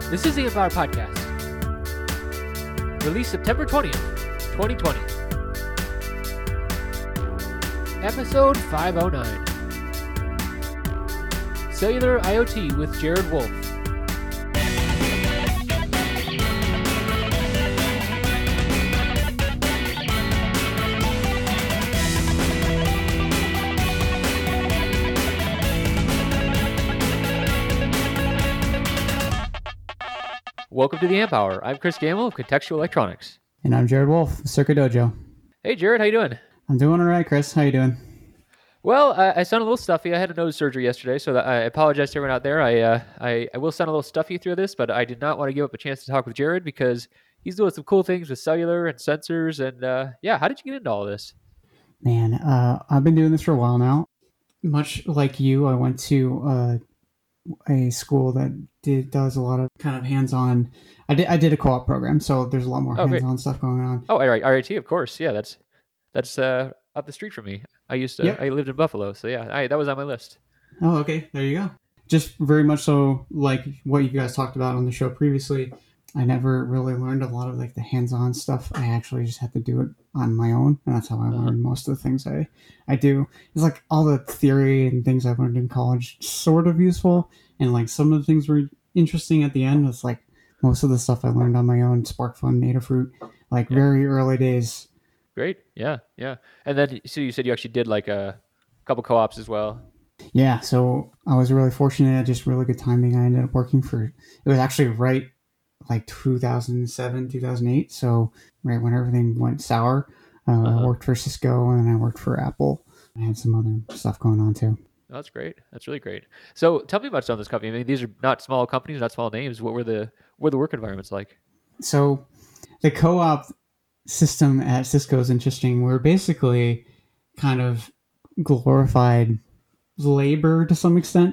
This is the Empower Podcast, released September 20th, 2020. Episode 509. Cellular IoT with Jared Wolf. Welcome to the Amp Hour. I'm Chris Gamble of Contextual Electronics. And I'm Jared Wolf, Circuit Dojo. Hey, Jared, how you doing? I'm doing all right, Chris. How you doing? Well, I sound a little stuffy. I had a nose surgery yesterday, so I apologize to everyone out there. I will sound a little stuffy through this, but I did not want to give up a chance to talk with Jared because he's doing some cool things with cellular and sensors. And how did you get into all this? Man, I've been doing this for a while now. Much like you, I went to a school that does a lot of kind of hands-on. I did a co-op program, so there's a lot more hands-on stuff going on. Oh, right, RIT, of course. Yeah, that's up the street from me. I lived in Buffalo, so yeah, that was on my list. Oh, okay, there you go. Just very much so like what you guys talked about on the show previously. I never really learned a lot of like the hands-on stuff. I actually just had to do it on my own, and that's how I learned most of the things I do. It's like all the theory and things I learned in college, sort of useful, and like some of the things were interesting at the end. It's like most of the stuff I learned on my own, SparkFun, Adafruit, very early days. Great, yeah. And then, so you said you actually did like a couple co-ops as well. Yeah, so I was really fortunate. Just really good timing. I ended up working for, it was actually right like 2007, 2008. So right when everything went sour, I worked for Cisco and then I worked for Apple. I had some other stuff going on too. Oh, that's great. That's really great. So tell me about some of this company. I mean, these are not small companies, not small names. What were the work environments like? So the co-op system at Cisco is interesting. We're basically kind of glorified labor to some extent.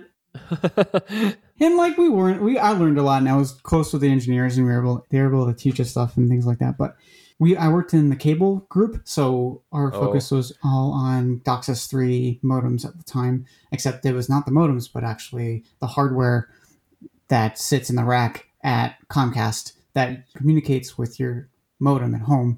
And like I learned a lot, and I was close with the engineers, and they were able to teach us stuff and things like that. But I worked in the cable group, so our focus was all on DOCSIS 3 modems at the time, except it was not the modems, but actually the hardware that sits in the rack at Comcast that communicates with your modem at home.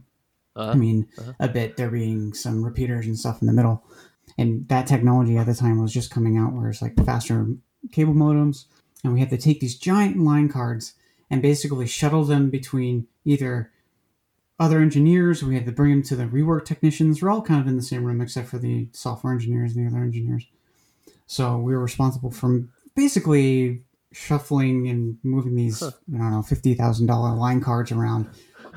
A bit, there being some repeaters and stuff in the middle. And that technology at the time was just coming out where it's like faster cable modems. And we had to take these giant line cards and basically shuttle them between either other engineers. We had to bring them to the rework technicians. We're all kind of in the same room except for the software engineers and the other engineers. So we were responsible for basically shuffling and moving these, $50,000 line cards around.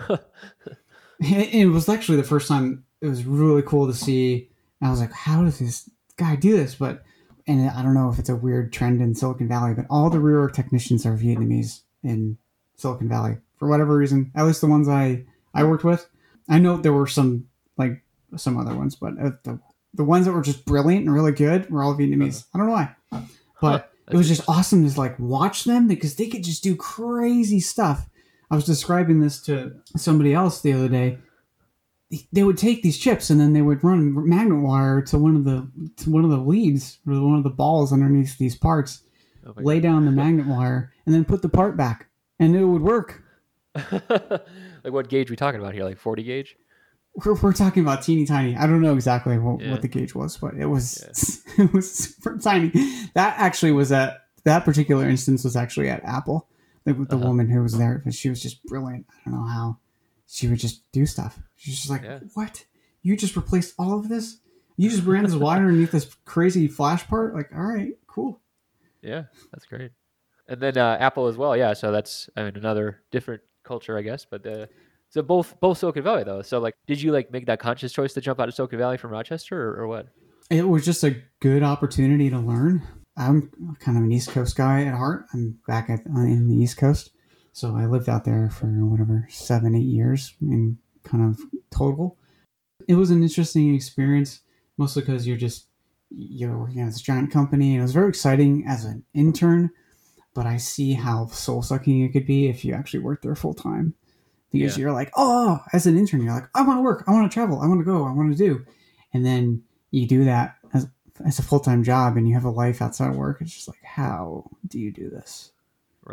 It was actually the first time. It was really cool to see. I was like, how does this guy do this? And I don't know if it's a weird trend in Silicon Valley, but all the rework technicians are Vietnamese in Silicon Valley for whatever reason. At least the ones I worked with. I know there were some other ones, but the ones that were just brilliant and really good were all Vietnamese. I don't know why, but it was just awesome to watch them because they could just do crazy stuff. I was describing this to somebody else the other day. They would take these chips and then they would run magnet wire to one of the leads or one of the balls underneath these parts, lay down the magnet wire, and then put the part back, and it would work. Like what gauge are we talking about here? Like 40 gauge? We're talking about teeny tiny. I don't know exactly what the gauge was, but it was it was super tiny. That actually was that particular instance was actually at Apple. The woman who was there, she was just brilliant. I don't know how she would just do stuff. She's just like, what? You just replaced all of this? You just ran this wire underneath this crazy flash part? Like, all right, cool. Yeah, that's great. And then Apple as well. Yeah, so that's another different culture, I guess. But so both Silicon Valley though. So did you make that conscious choice to jump out of Silicon Valley from Rochester, or what? It was just a good opportunity to learn. I'm kind of an East Coast guy at heart. I'm back in the East Coast. So I lived out there for 7-8 years in kind of total. It was an interesting experience, mostly because you're working at this giant company. And it was very exciting as an intern, but I see how soul-sucking it could be if you actually work there full time. Because you're like, as an intern, you're like, I want to work, I want to travel, I want to go, I want to do. And then you do that as a full-time job and you have a life outside of work. It's just like, how do you do this? Right.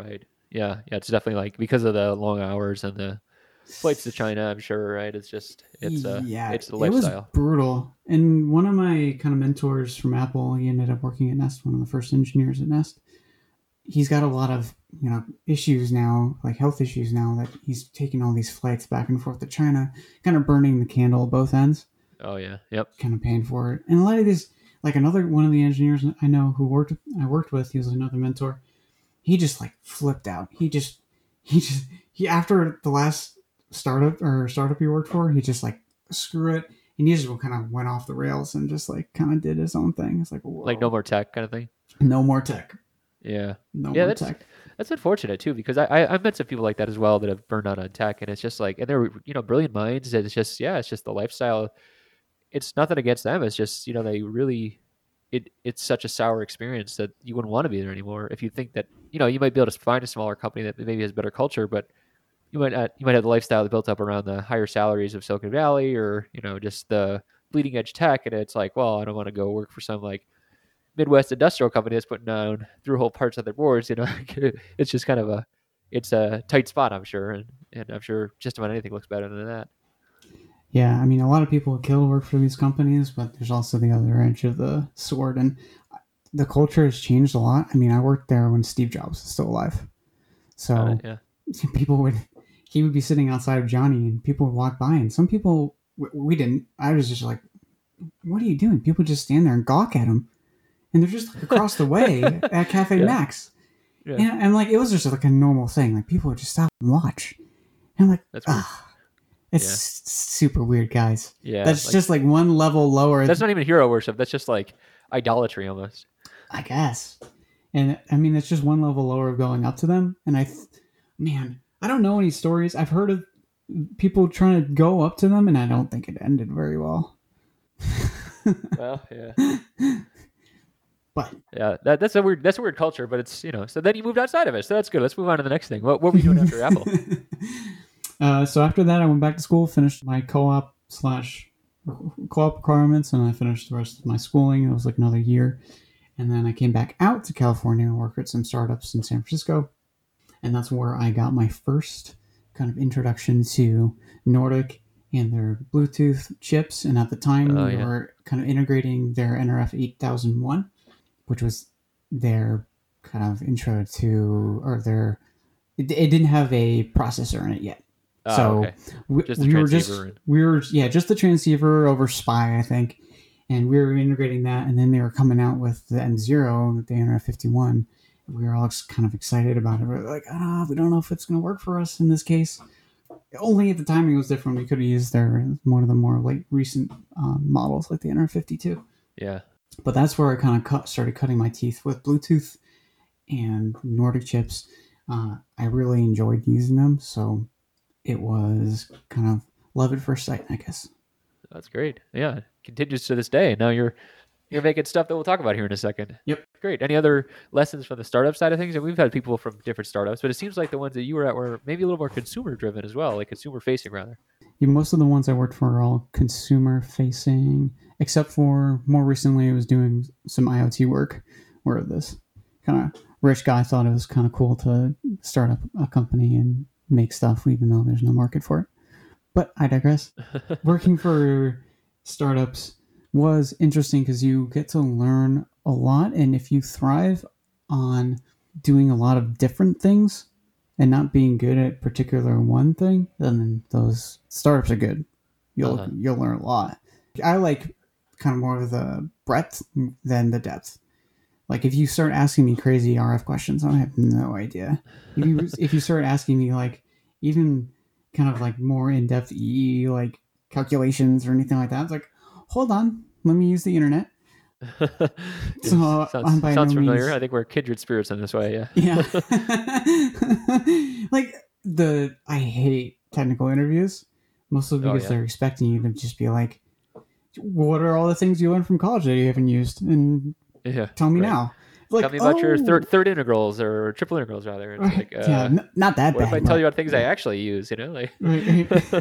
Yeah, yeah, it's definitely like because of the long hours and the flights to China, I'm sure, right? Yeah, It's the it was lifestyle. brutal. And one of my kind of mentors from Apple, he ended up working at Nest, one of the first engineers at Nest. He's got a lot of issues now, like health issues now, that he's taking all these flights back and forth to China, kind of burning the candle at both ends, Oh yeah, yep. kind of paying for it. And a lot of these, like another one of the engineers I know I worked with, he was another mentor. He just like flipped out. He after the last startup he worked for, he just like screw it, and he just kind of went off the rails and just like kind of did his own thing. It's like, Like no whoa, more tech kind of thing. no more tech, Yeah, no yeah. more tech. That's unfortunate too because I've met some people like that as well that have burned out on tech, and it's just like, and they're brilliant minds. And it's just it's just the lifestyle. It's nothing against them. It's just they really it's such a sour experience that you wouldn't want to be there anymore if you think that you might be able to find a smaller company that maybe has better culture, but you might have the lifestyle built up around the higher salaries of Silicon Valley or just the bleeding edge tech, and it's like, well, I don't want to go work for some like Midwest industrial company that's putting down through whole parts of their boards. It's just kind of it's a tight spot, I'm sure, and I'm sure just about anything looks better than that. Yeah, I mean, a lot of people kill to work for these companies, but there's also the other edge of the sword, and the culture has changed a lot. I mean, I worked there when Steve Jobs was still alive, Got it. so Yeah. people would he would be sitting outside of Johnny, and people would walk by, and some people we didn't. I was just like, "What are you doing?" People just stand there and gawk at him, and they're just like across the way at Cafe Yeah. Max, Yeah. and like it was just like a normal thing. Like people would just stop and watch, and I'm like, That's weird. it's Yeah. super weird, guys. Yeah. That's just like one level lower. That's not even hero worship. That's just like idolatry almost. I guess. And I mean, it's just one level lower of going up to them. And man, I don't know any stories. I've heard of people trying to go up to them, and I don't think it ended very well. Well, yeah. But Yeah, that's a weird culture, but it's so then you moved outside of it, so that's good. Let's move on to the next thing. What were you doing after Apple? So after that, I went back to school, finished my co-op requirements, and I finished the rest of my schooling. It was like another year. And then I came back out to California and worked at some startups in San Francisco. And that's where I got my first kind of introduction to Nordic and their Bluetooth chips. And at the time, Oh, they yeah. were kind of integrating their NRF 8001, which was their kind of intro to, or their, it didn't have a processor in it yet. Oh, So okay. we, Just the we were transceiver just, we were, yeah, just the transceiver over SPI, I think. And we were integrating that. And then they were coming out with the M0, the NRF 51. We were all kind of excited about it. We were like, we don't know if it's going to work for us in this case. Only at the timing was different. We could have used one of the more like recent models, like the NR 52. Yeah. But that's where I kind of started cutting my teeth with Bluetooth and Nordic chips. I really enjoyed using them, so it was kind of love at first sight, I guess. That's great. Yeah, continues to this day. Now you're making stuff that we'll talk about here in a second. Yep. Great. Any other lessons from the startup side of things? And we've had people from different startups, but it seems like the ones that you were at were maybe a little more consumer driven as well, like consumer facing rather. Yeah, most of the ones I worked for are all consumer facing, except for more recently I was doing some IoT work where this kind of rich guy thought it was kind of cool to start up a company and make stuff even though there's no market for it. But I digress. Working for startups was interesting because you get to learn a lot, and if you thrive on doing a lot of different things and not being good at particular one thing, then those startups are good. You'll learn a lot. I like kind of more of the breadth than the depth. Like if you start asking me crazy RF questions, I have no idea. If you start asking me like even kind of like more in-depth EE like calculations or anything like that, it's like, hold on, let me use the internet. So sounds familiar. I think we're kindred spirits in this way. Yeah. Yeah. Like I hate technical interviews, mostly because they're expecting you to just be like, what are all the things you learned from college that you haven't used? And tell me now. Like, tell me about your third integrals or triple integrals rather. It's like, not that what bad. If I tell you about things I actually use, like. Right.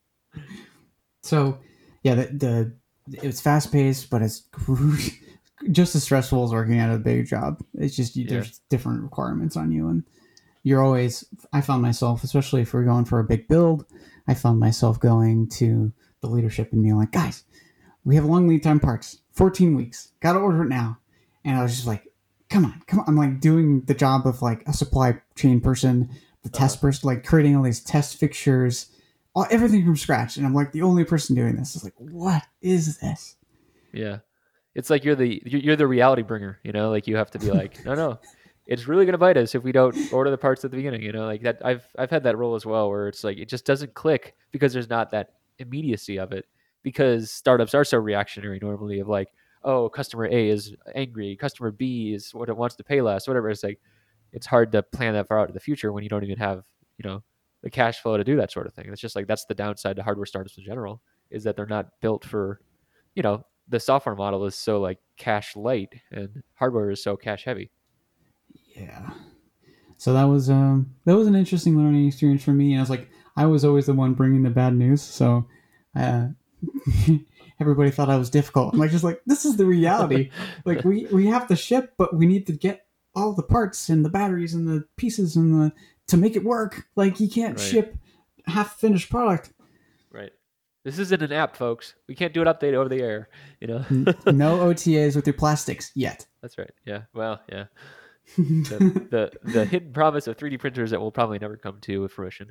So, yeah, it's fast paced, but it's just as stressful as working at a big job. It's just there's different requirements on you, and I found myself, especially if we're going for a big build, I found myself going to the leadership and being like, guys, we have long lead time parts, 14 weeks, gotta order it now. And I was just like, come on. I'm like doing the job of like a supply chain person, the test person, like creating all these test fixtures, everything from scratch. And I'm like the only person doing this. It's like, what is this? Yeah. It's like you're the reality bringer, like you have to be like, no, it's really going to bite us if we don't order the parts at the beginning, like that. I've had that role as well, where it's like, it just doesn't click because there's not that immediacy of it, because startups are so reactionary normally of like, oh, customer A is angry, customer B is what it wants to pay less, whatever. It's like, it's hard to plan that far out in the future when you don't even have, the cash flow to do that sort of thing. It's just like, that's the downside to hardware startups in general, is that they're not built for, the software model is so like cash light and hardware is so cash heavy. Yeah. So that was an interesting learning experience for me. And I was like, I was always the one bringing the bad news, so uh, everybody thought I was difficult. I'm like, just like, this is the reality. Like we have to ship, but we need to get all the parts and the batteries and the pieces and to make it work. Like you can't ship half finished product. Right. This isn't an app, folks. We can't do an update over the air. No OTAs with your plastics yet. That's right. Yeah. Well, yeah. the hidden promise of 3D printers that will probably never come to fruition.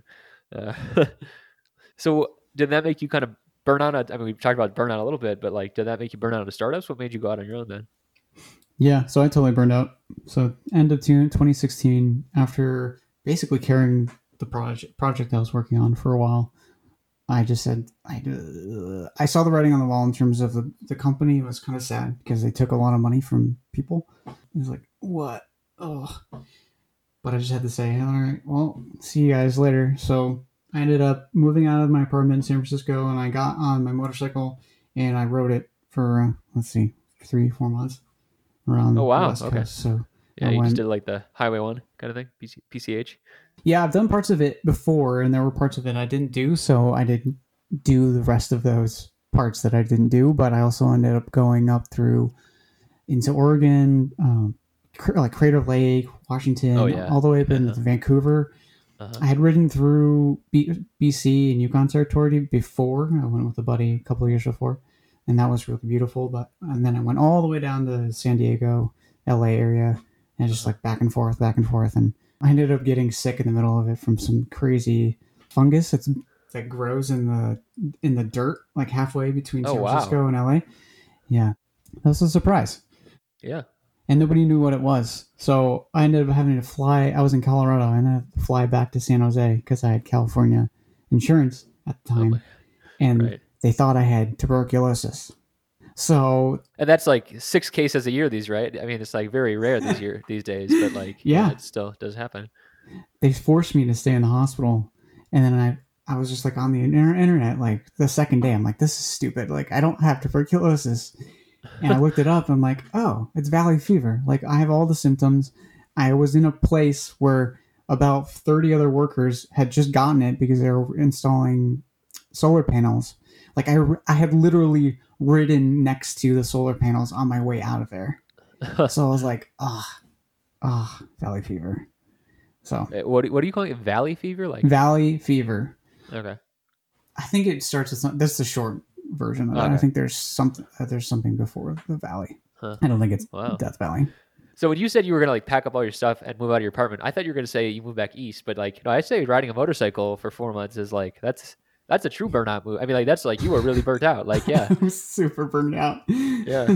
So did that make you kind of burn out? I mean, we've talked about burnout a little bit, but like, did that make you burn out of startups? What made you go out on your own then? Yeah, so I totally burned out. So end of 2016, after basically carrying the project I was working on for a while, I just said, I saw the writing on the wall in terms of the company. It was kind of sad because they took a lot of money from people. It was like, what? Oh. But I just had to say, all right, well, see you guys later. So I ended up moving out of my apartment in San Francisco, and I got on my motorcycle and I rode it for, 3-4 months around the West okay. Coast. So yeah, you just did like the Highway 1 kind of thing, PCH? Yeah, I've done parts of it before, and there were parts of it I didn't do, so I didn't do the rest of those parts that I didn't do, but I also ended up going up through into Oregon, like Crater Lake, Washington, all the way up into Vancouver. I had ridden through BC and Yukon Territory before. I went with a buddy a couple of years before, and that was really beautiful. And then I went all the way down to San Diego, LA area, and just like back and forth, and I ended up getting sick in the middle of it from some crazy fungus that grows in the dirt, like halfway between San Francisco and LA. Yeah, that was a surprise. Yeah. And nobody knew what it was. So I ended up having to fly. I was in Colorado. I ended up to fly back to San Jose because I had California insurance at the time. And they thought I had tuberculosis. So, and that's like 6 cases a year right? I mean, it's like very rare these days, but like, yeah, it still does happen. They forced me to stay in the hospital. And then I was just like on the internet, like the second day, I'm like, this is stupid. Like, I don't have tuberculosis. And I looked it up. I'm like, oh, it's valley fever. Like, I have all the symptoms. I was in a place where about 30 other workers had just gotten it because they were installing solar panels. Like, I had literally ridden next to the solar panels on my way out of there. So I was like, valley fever. So what do you call it? Valley fever? Like valley fever. Okay. I think it starts with something. That's the short version of it. I think there's something before the valley. I don't think it's Death Valley. So when you said you were gonna like pack up all your stuff and move out of your apartment, I thought you were gonna say you moved back east, but like, I say riding a motorcycle for 4 months is like that's a true burnout move. I mean, like that's like you were really burnt out. Like, yeah, I was super burnt out. Yeah.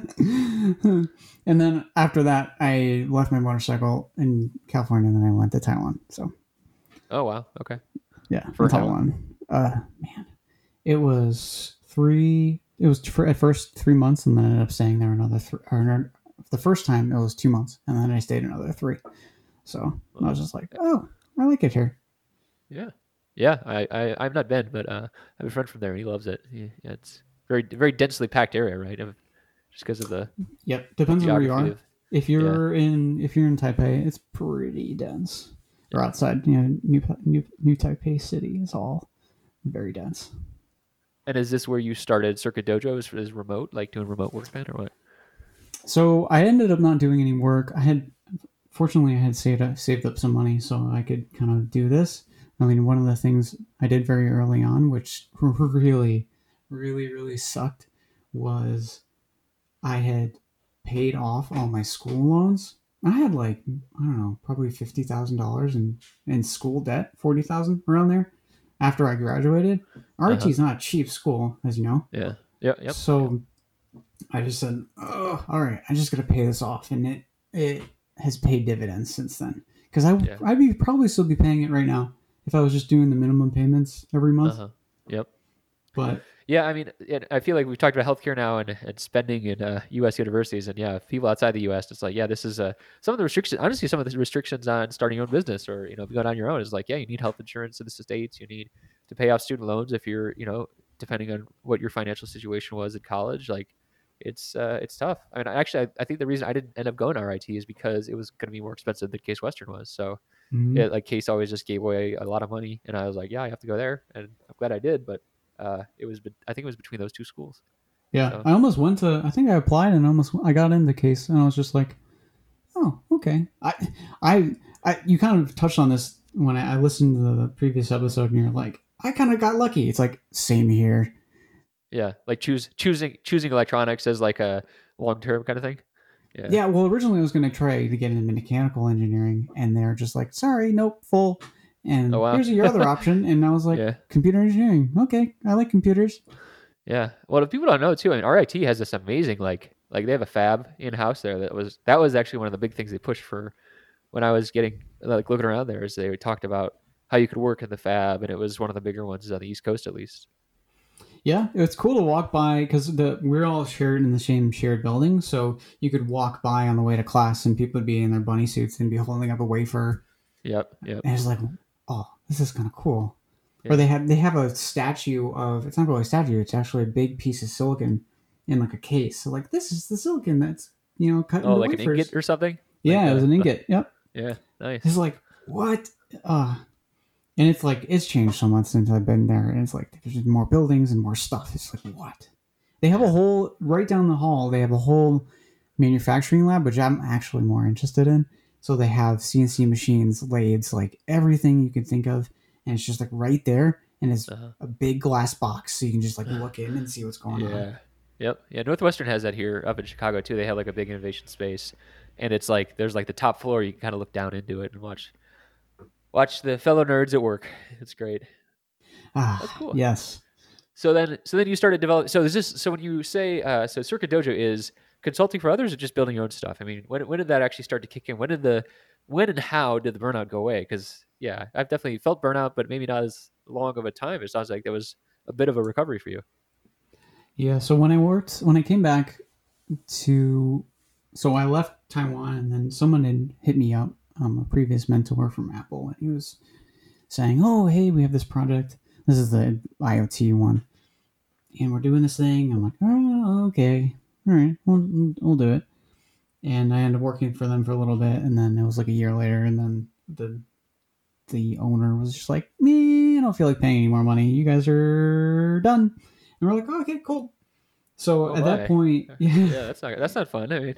And then after that, I left my motorcycle in California, and then I went to Taiwan. So. Oh wow. Okay. Yeah, for Taiwan. Man, it was at first 3 months, and then I ended up staying there another the first time it was 2 months, and then I stayed another 3. So I was just like, oh, I like it here. Yeah. Yeah, I've not been, but I have a friend from there, and he loves it. Yeah, it's very very densely packed area, right? Just because of the depends on where you are. If you're in Taipei, it's pretty dense. Or outside, New Taipei City is all very dense. And is this where you started Circuit Dojo? Is remote, like doing remote work then, or what? So I ended up not doing any work. I had fortunately, I had saved up some money so I could kind of do this. I mean, one of the things I did very early on, which really, really, really sucked, was I had paid off all my school loans. I had like, I don't know, probably $50,000 in school debt, 40,000 around there. After I graduated, RIT Uh-huh. is not a cheap school, as you know. Yeah. Yep. Yep. So I just said, "Oh, all right, I just got to pay this off," and it has paid dividends since then. Because Yeah. I'd be probably still be paying it right now if I was just doing the minimum payments every month. Uh-huh. Yep. But Yeah, I mean, I feel like we've talked about healthcare now and spending in U.S. universities, and yeah, people outside the U.S. It's like, yeah, this is some of the restrictions. Honestly, some of the restrictions on starting your own business or going on your own is like, yeah, you need health insurance in the states. You need to pay off student loans if you're, depending on what your financial situation was in college. Like, it's tough. I mean, I think the reason I didn't end up going to RIT is because it was going to be more expensive than Case Western was. So, mhm. like Case always just gave away a lot of money, and I was like, yeah, I have to go there, and I'm glad I did, but. I think it was between those two schools. Yeah, So I almost went to. I think I applied and almost I got in the case, and I was just like, "Oh, okay." You kind of touched on this when I listened to the previous episode, and you're like, "I kind of got lucky." It's like same here. yeah, like choosing electronics as like a long term kind of thing. Yeah. Yeah, well, originally I was going to try to get into mechanical engineering, and they're just like, "Sorry, nope, full." Oh And wow. here's your other option, and I was like, Yeah. "Computer engineering." Okay, I like computers. Yeah. Well, if people don't know too, I mean, RIT has this amazing like they have a fab in house there that was actually one of the big things they pushed for when I was getting like looking around there is they talked about how you could work in the fab, and it was one of the bigger ones on the East Coast at least. Yeah, it's cool to walk by because we're all shared in the same shared building, so you could walk by on the way to class, and people would be in their bunny suits and be holding up a wafer, Yep. Yep. and it's like, oh, this is kind of cool. Or Yeah. they have a statue of it's not really a statue; it's actually a big piece of silicon in like a case. So like this is the silicon that's cut Oh, into like an ingot wafers. or something. Like Yeah, it was an ingot. Yep. yeah. It's Nice. like what? And it's like it's changed so much since I've been there, and it's like there's just more buildings and more stuff. It's like what? They have a Yeah. whole right down the hall. They have a whole manufacturing lab, which I'm actually more interested in. So they have CNC machines, lathes, like everything you can think of, and it's just like right there, and it's Uh-huh. a big glass box, so you can just like look in and see what's going on. Yeah. Yep. Yeah. Northwestern has that here up in Chicago too. They have like a big innovation space, and it's like there's like the top floor. You can kind of look down into it and watch the fellow nerds at work. It's great. That's Ah, cool. yes. So then you started developing. So when you say so Circuit Dojo is consulting for others or just building your own stuff? I mean, when did that actually start to kick in? When and how did the burnout go away? Because yeah, I've definitely felt burnout, but maybe not as long of a time. It sounds like there was a bit of a recovery for you. Yeah. So when I came back to, so I left Taiwan, and then someone had hit me up, a previous mentor from Apple, and he was saying, "Oh, hey, we have this project. This is the IoT one, and we're doing this thing." I'm like, "Oh, okay, all right, we'll do it." And I ended up working for them for a little bit, and then it was like a year later, and then the owner was just like, "Me, I don't feel like paying any more money. You guys are done." And we're like, oh, "Okay, cool." So Oh at that my. point, yeah. Yeah, that's not fun. I mean,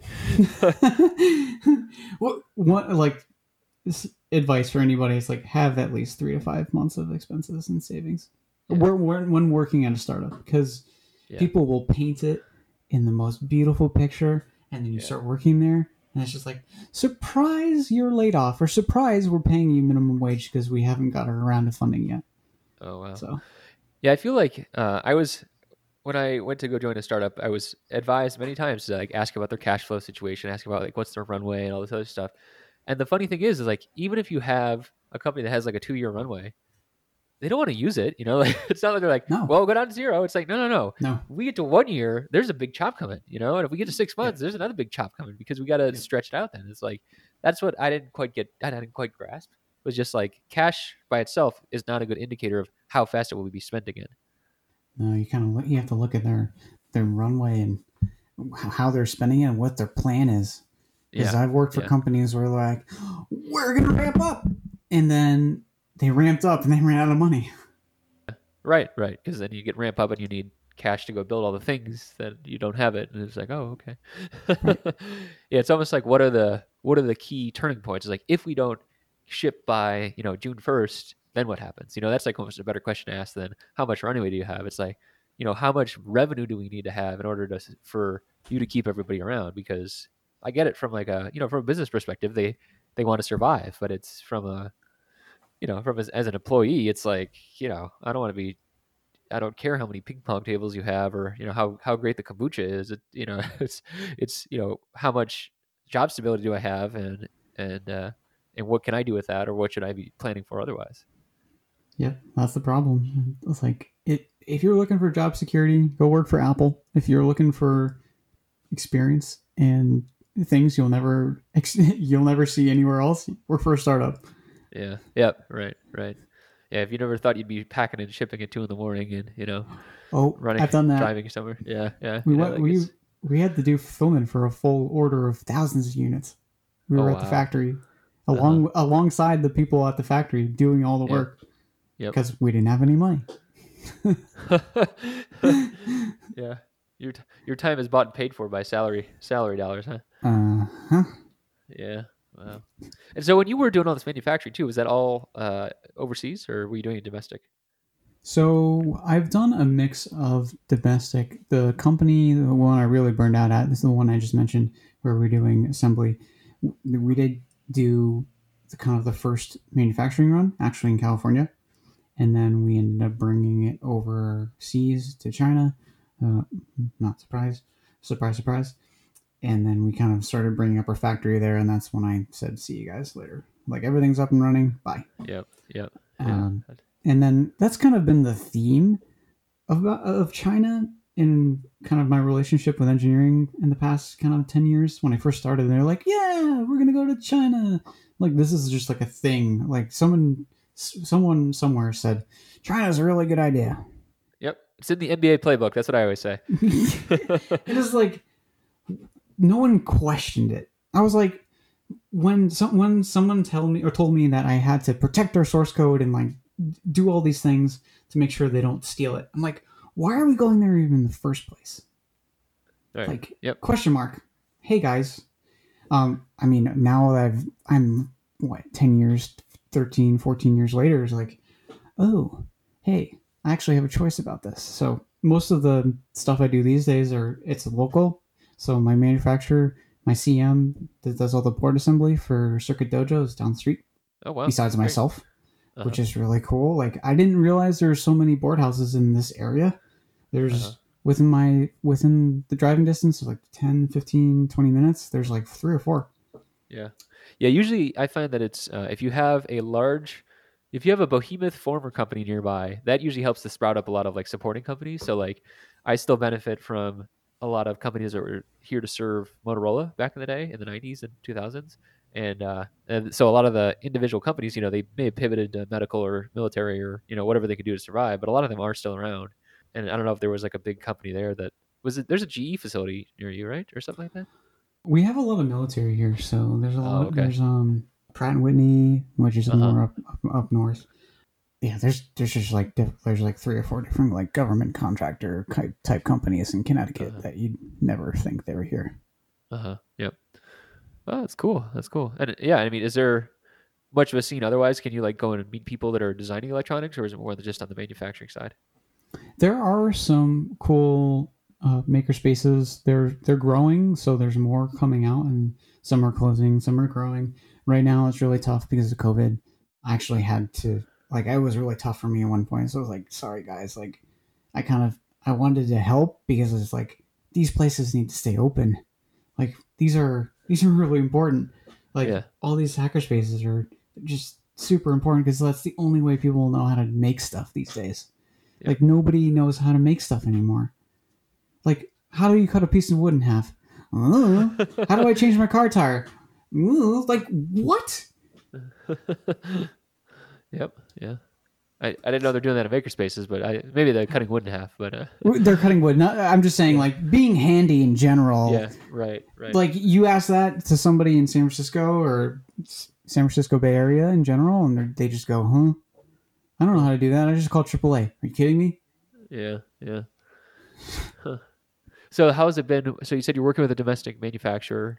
what like advice for anybody is like have at least 3 to 5 months of expenses and savings. yeah, When working at a startup, because yeah, people will paint it in the most beautiful picture, and then you yeah. start working there, and it's just like, surprise, you're laid off, or surprise, we're paying you minimum wage because we haven't got around to funding yet. Oh wow. So Yeah, I feel like I was when I went to go join a startup, I was advised many times to like ask about their cash flow situation, ask about like what's their runway and all this other stuff. And the funny thing is like even if you have a company that has like a 2 year runway, they don't want to use it. Like it's not like they're like, no, well, go down to zero. It's like, no, no, no. no, If we get to 1 year, there's a big chop coming, and if we get to six yep, months, there's another big chop coming because we got to yep. stretch it out. Then it's like that's what I didn't quite grasp. It was just like cash by itself is not a good indicator of how fast it will be spent again. No, you kind of you have to look at their runway and how they're spending it and what their plan is. Because Yeah, I've worked for yeah. companies where like, we're gonna ramp up, and then they ramped up and they ran out of money. Right, right. Because then you get ramp up and you need cash to go build all the things that you don't have it, and it's like, oh, okay. Right. Yeah, it's almost like what are the key turning points? It's like, if we don't ship by, June 1st, then what happens? That's like almost a better question to ask than how much runway do you have? It's like, how much revenue do we need to have in order for you to keep everybody around? Because I get it from like from a business perspective, they want to survive, but it's from a, from as an employee, it's like, I don't want to be, I don't care how many ping pong tables you have, or how great the kombucha is. It's how much job stability do I have, and what can I do with that, or what should I be planning for otherwise? Yep, that's the problem. It's like if you're looking for job security, go work for Apple. If you're looking for experience and things you'll never see anywhere else, work for a startup. Yeah. Yep. Right. Right. Yeah. If you never thought you'd be packing and shipping at 2 a.m. and running, I've done that. driving somewhere. Yeah. Yeah. We had to do fulfillment for a full order of thousands of units. We were at the factory alongside the people at the factory doing all the work. Yep. Because we didn't have any money. Yeah. Your time is bought and paid for by salary dollars, huh? Uh-huh. Yeah. Wow. And so when you were doing all this manufacturing too, was that all overseas, or were you doing it domestic? So I've done a mix of domestic. The company, the one I really burned out at, this is the one I just mentioned, where we're doing assembly. We did do the first manufacturing run, actually in California. And then we ended up bringing it overseas to China. Not surprised. Surprise, surprise. And then we kind of started bringing up our factory there. And that's when I said, see you guys later. Like, everything's up and running. Bye. Yep. And then that's kind of been the theme of China in kind of my relationship with engineering in the past kind of 10 years. When I first started, they're like, yeah, we're going to go to China. Like, this is just like a thing. Like, someone somewhere said, China's a really good idea. Yep. It's in the NBA playbook. That's what I always say. It is like, no one questioned it. I was like, when someone told me that I had to protect our source code and like do all these things to make sure they don't steal it, I'm like, why are we going there even in the first place? Right. Like, question mark. Hey guys. I mean, now that I'm 10 years, 13, 14 years later, it's like, oh, hey, I actually have a choice about this. So most of the stuff I do these days it's local. So my manufacturer, my CM that does all the board assembly for Circuit Dojo is down the street. Oh, wow. Besides myself, which is really cool. Like, I didn't realize there's so many board houses in this area. There's within the driving distance of like 10, 15, 20 minutes, there's like 3 or 4. Yeah. Yeah. Usually I find that it's, if you have a behemoth former company nearby, that usually helps to sprout up a lot of like supporting companies. So like, I still benefit from a lot of companies that were here to serve Motorola back in the day in the 90s and 2000s. And so a lot of the individual companies, they may have pivoted to medical or military or, whatever they could do to survive, but a lot of them are still around. And I don't know if there was like a big company there there's a GE facility near you, right? Or something like that? We have a lot of military here. So there's a lot, there's Pratt and Whitney, which is more up north. Yeah, there's just like there's like 3 or 4 different like government contractor type companies in Connecticut that you'd never think they were here. Yep. Oh, that's cool. That's cool. And yeah, I mean, is there much of a scene otherwise? Can you like go and meet people that are designing electronics, or is it more than just on the manufacturing side? There are some cool maker spaces. They're growing, so there's more coming out, and some are closing, some are growing. Right now, it's really tough because of COVID. I actually had to. Like, it was really tough for me at one point. So I was like, sorry guys, like I wanted to help because it's like, these places need to stay open. Like, these are really important. Like, all these hackerspaces are just super important because that's the only way people know how to make stuff these days. Yep. Like, nobody knows how to make stuff anymore. Like, how do you cut a piece of wood in half? How do I change my car tire? Like, what? Yep. Yeah. I didn't know they're doing that in makerspaces, but maybe they're cutting wood in half. But they're cutting wood. I'm just saying, like, being handy in general. Yeah. Right. Like, you ask that to somebody in San Francisco or San Francisco Bay Area in general, and they just go, "Huh? I don't know how to do that. I just call AAA." Are you kidding me? Yeah. Huh. So how has it been? So you said you're working with a domestic manufacturer.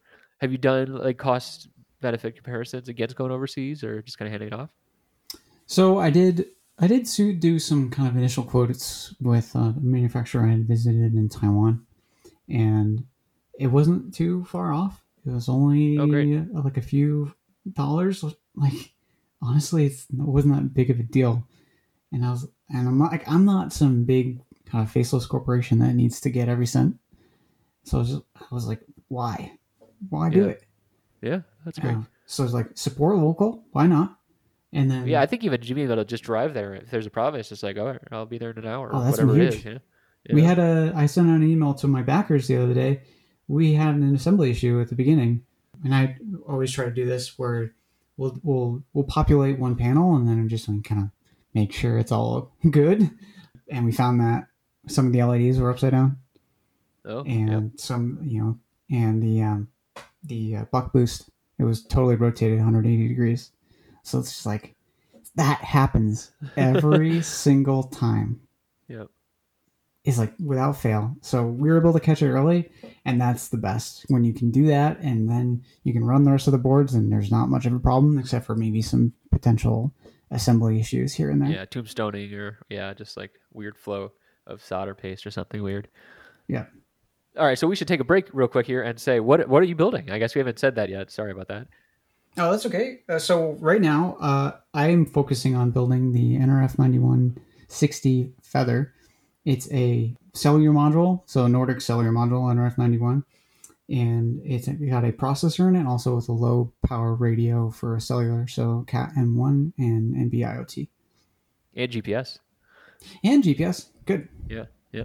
have you done like cost benefit comparisons against going overseas, or just kind of handing it off? So do some kind of initial quotes with a manufacturer I had visited in Taiwan, and it wasn't too far off. It was Oh, great. only like a few dollars. Like honestly, it wasn't that big of a deal. And I'm not some big kind of faceless corporation that needs to get every cent. So I was like, why do Yeah, it? yeah, that's great. So it's like support local. Why not? And Yeah, I then think even being able to just drive there if there's a problem, it's just like, all right, I'll be there in an hour or oh, that's been whatever it is. huge. Yeah, We yeah. had I sent out an email to my backers the other day. We had an assembly issue at the beginning, and I always try to do this where we'll populate one panel and then just kind of make sure it's all good. And we found that some of the LEDs were upside down, Oh, yep. and some and the buck boost, it was totally rotated 180 degrees. So it's just like that happens every single time. Yep. Is like without fail. So we were able to catch it early, and that's the best when you can do that, and then you can run the rest of the boards, and there's not much of a problem except for maybe some potential assembly issues here and there. Yeah, tombstoning or yeah, just like weird flow of solder paste or something weird. Yeah. All right, so we should take a break real quick here and say what are you building? I guess we haven't said that yet. Sorry about that. Oh, that's okay. So right now, I'm focusing on building the NRF 9160 Feather. It's a cellular module, so a Nordic cellular module, NRF 91, and it's got a processor in it, also with a low power radio for cellular, so Cat M1 and NB-IoT. And GPS. And GPS. Good. Yeah, yeah,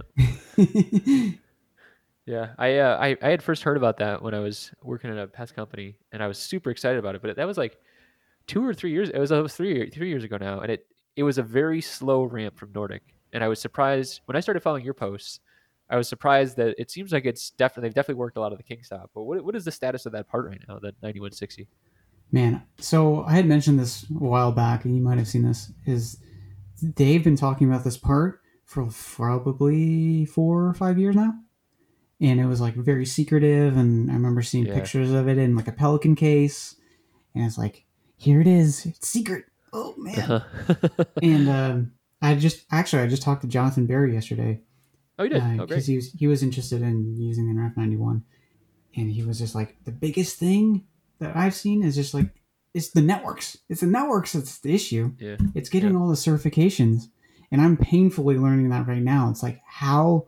yeah. I had first heard about that when I was working at a pest company, and I was super excited about it. But that was like 2 or 3 years. It was 3 years ago now, and it was a very slow ramp from Nordic. And I was surprised when I started following your posts. I was surprised that it seems like they've definitely worked a lot of the Kingstop. But what is the status of that part right now? The 9160. Man, so I had mentioned this a while back, and you might have seen this, is they've been talking about this part for probably 4 or 5 years now. And it was like very secretive, and I remember seeing Yeah. pictures of it in like a Pelican case, and it's like, here it is, it's secret. Oh man! And I just talked to Jonathan Barry yesterday Oh, you did. Oh, because great. he was interested in using the NRF 91, and he was just like, the biggest thing that I've seen is just like it's the networks. It's the networks that's the issue. Yeah. It's Yeah. getting all the certifications, and I'm painfully learning that right now. It's like how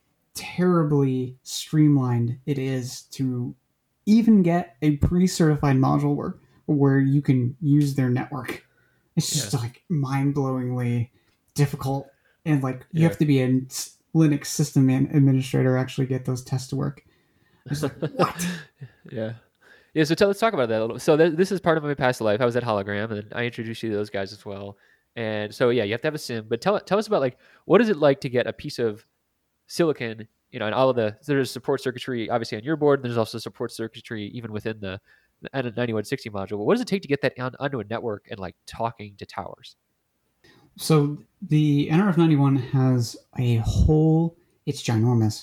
terribly streamlined it is to even get a pre-certified module where you can use their network. It's just Yeah. like mind-blowingly difficult, and like you Yeah. have to be a Linux system administrator to actually get those tests to work. It's like what? Yeah. Yeah, so let's talk about that a little. So this is part of my past life. I was at Hologram, and I introduced you to those guys as well. And so yeah, you have to have a sim. But tell us about like what is it like to get a piece of silicon, and all of there's support circuitry obviously on your board. And there's also support circuitry even within the N9160 module. But what does it take to get that onto a network and like talking to towers? So the NRF 91 has a whole, it's ginormous,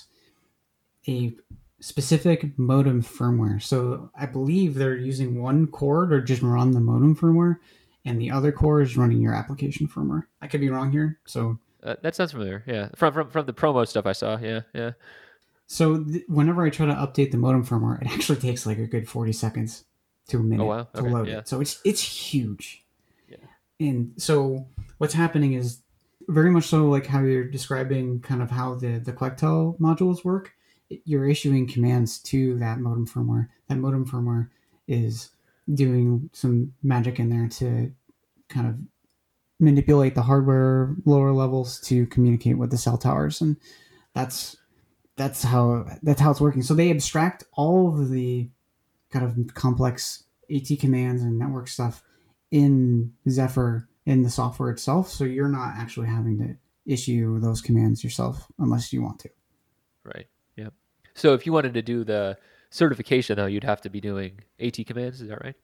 a specific modem firmware. So I believe they're using one core to just run the modem firmware, and the other core is running your application firmware. I could be wrong here. So That sounds familiar. Yeah, from the promo stuff I saw. Yeah, yeah. so whenever I try to update the modem firmware, it actually takes like a good 40 seconds to a Oh minute wow. to Okay. load Yeah. it. So it's huge. Yeah. And so what's happening is very much so like how you're describing kind of how the Quectel modules work. You're issuing commands to that modem firmware. That modem firmware is doing some magic in there to kind of manipulate the hardware lower levels to communicate with the cell towers, and that's how it's working. So they abstract all of the kind of complex AT commands and network stuff in Zephyr in the software itself, so you're not actually having to issue those commands yourself unless you want to. Right. Yeah. So if you wanted to do the certification, though, you'd have to be doing AT commands. Is that right?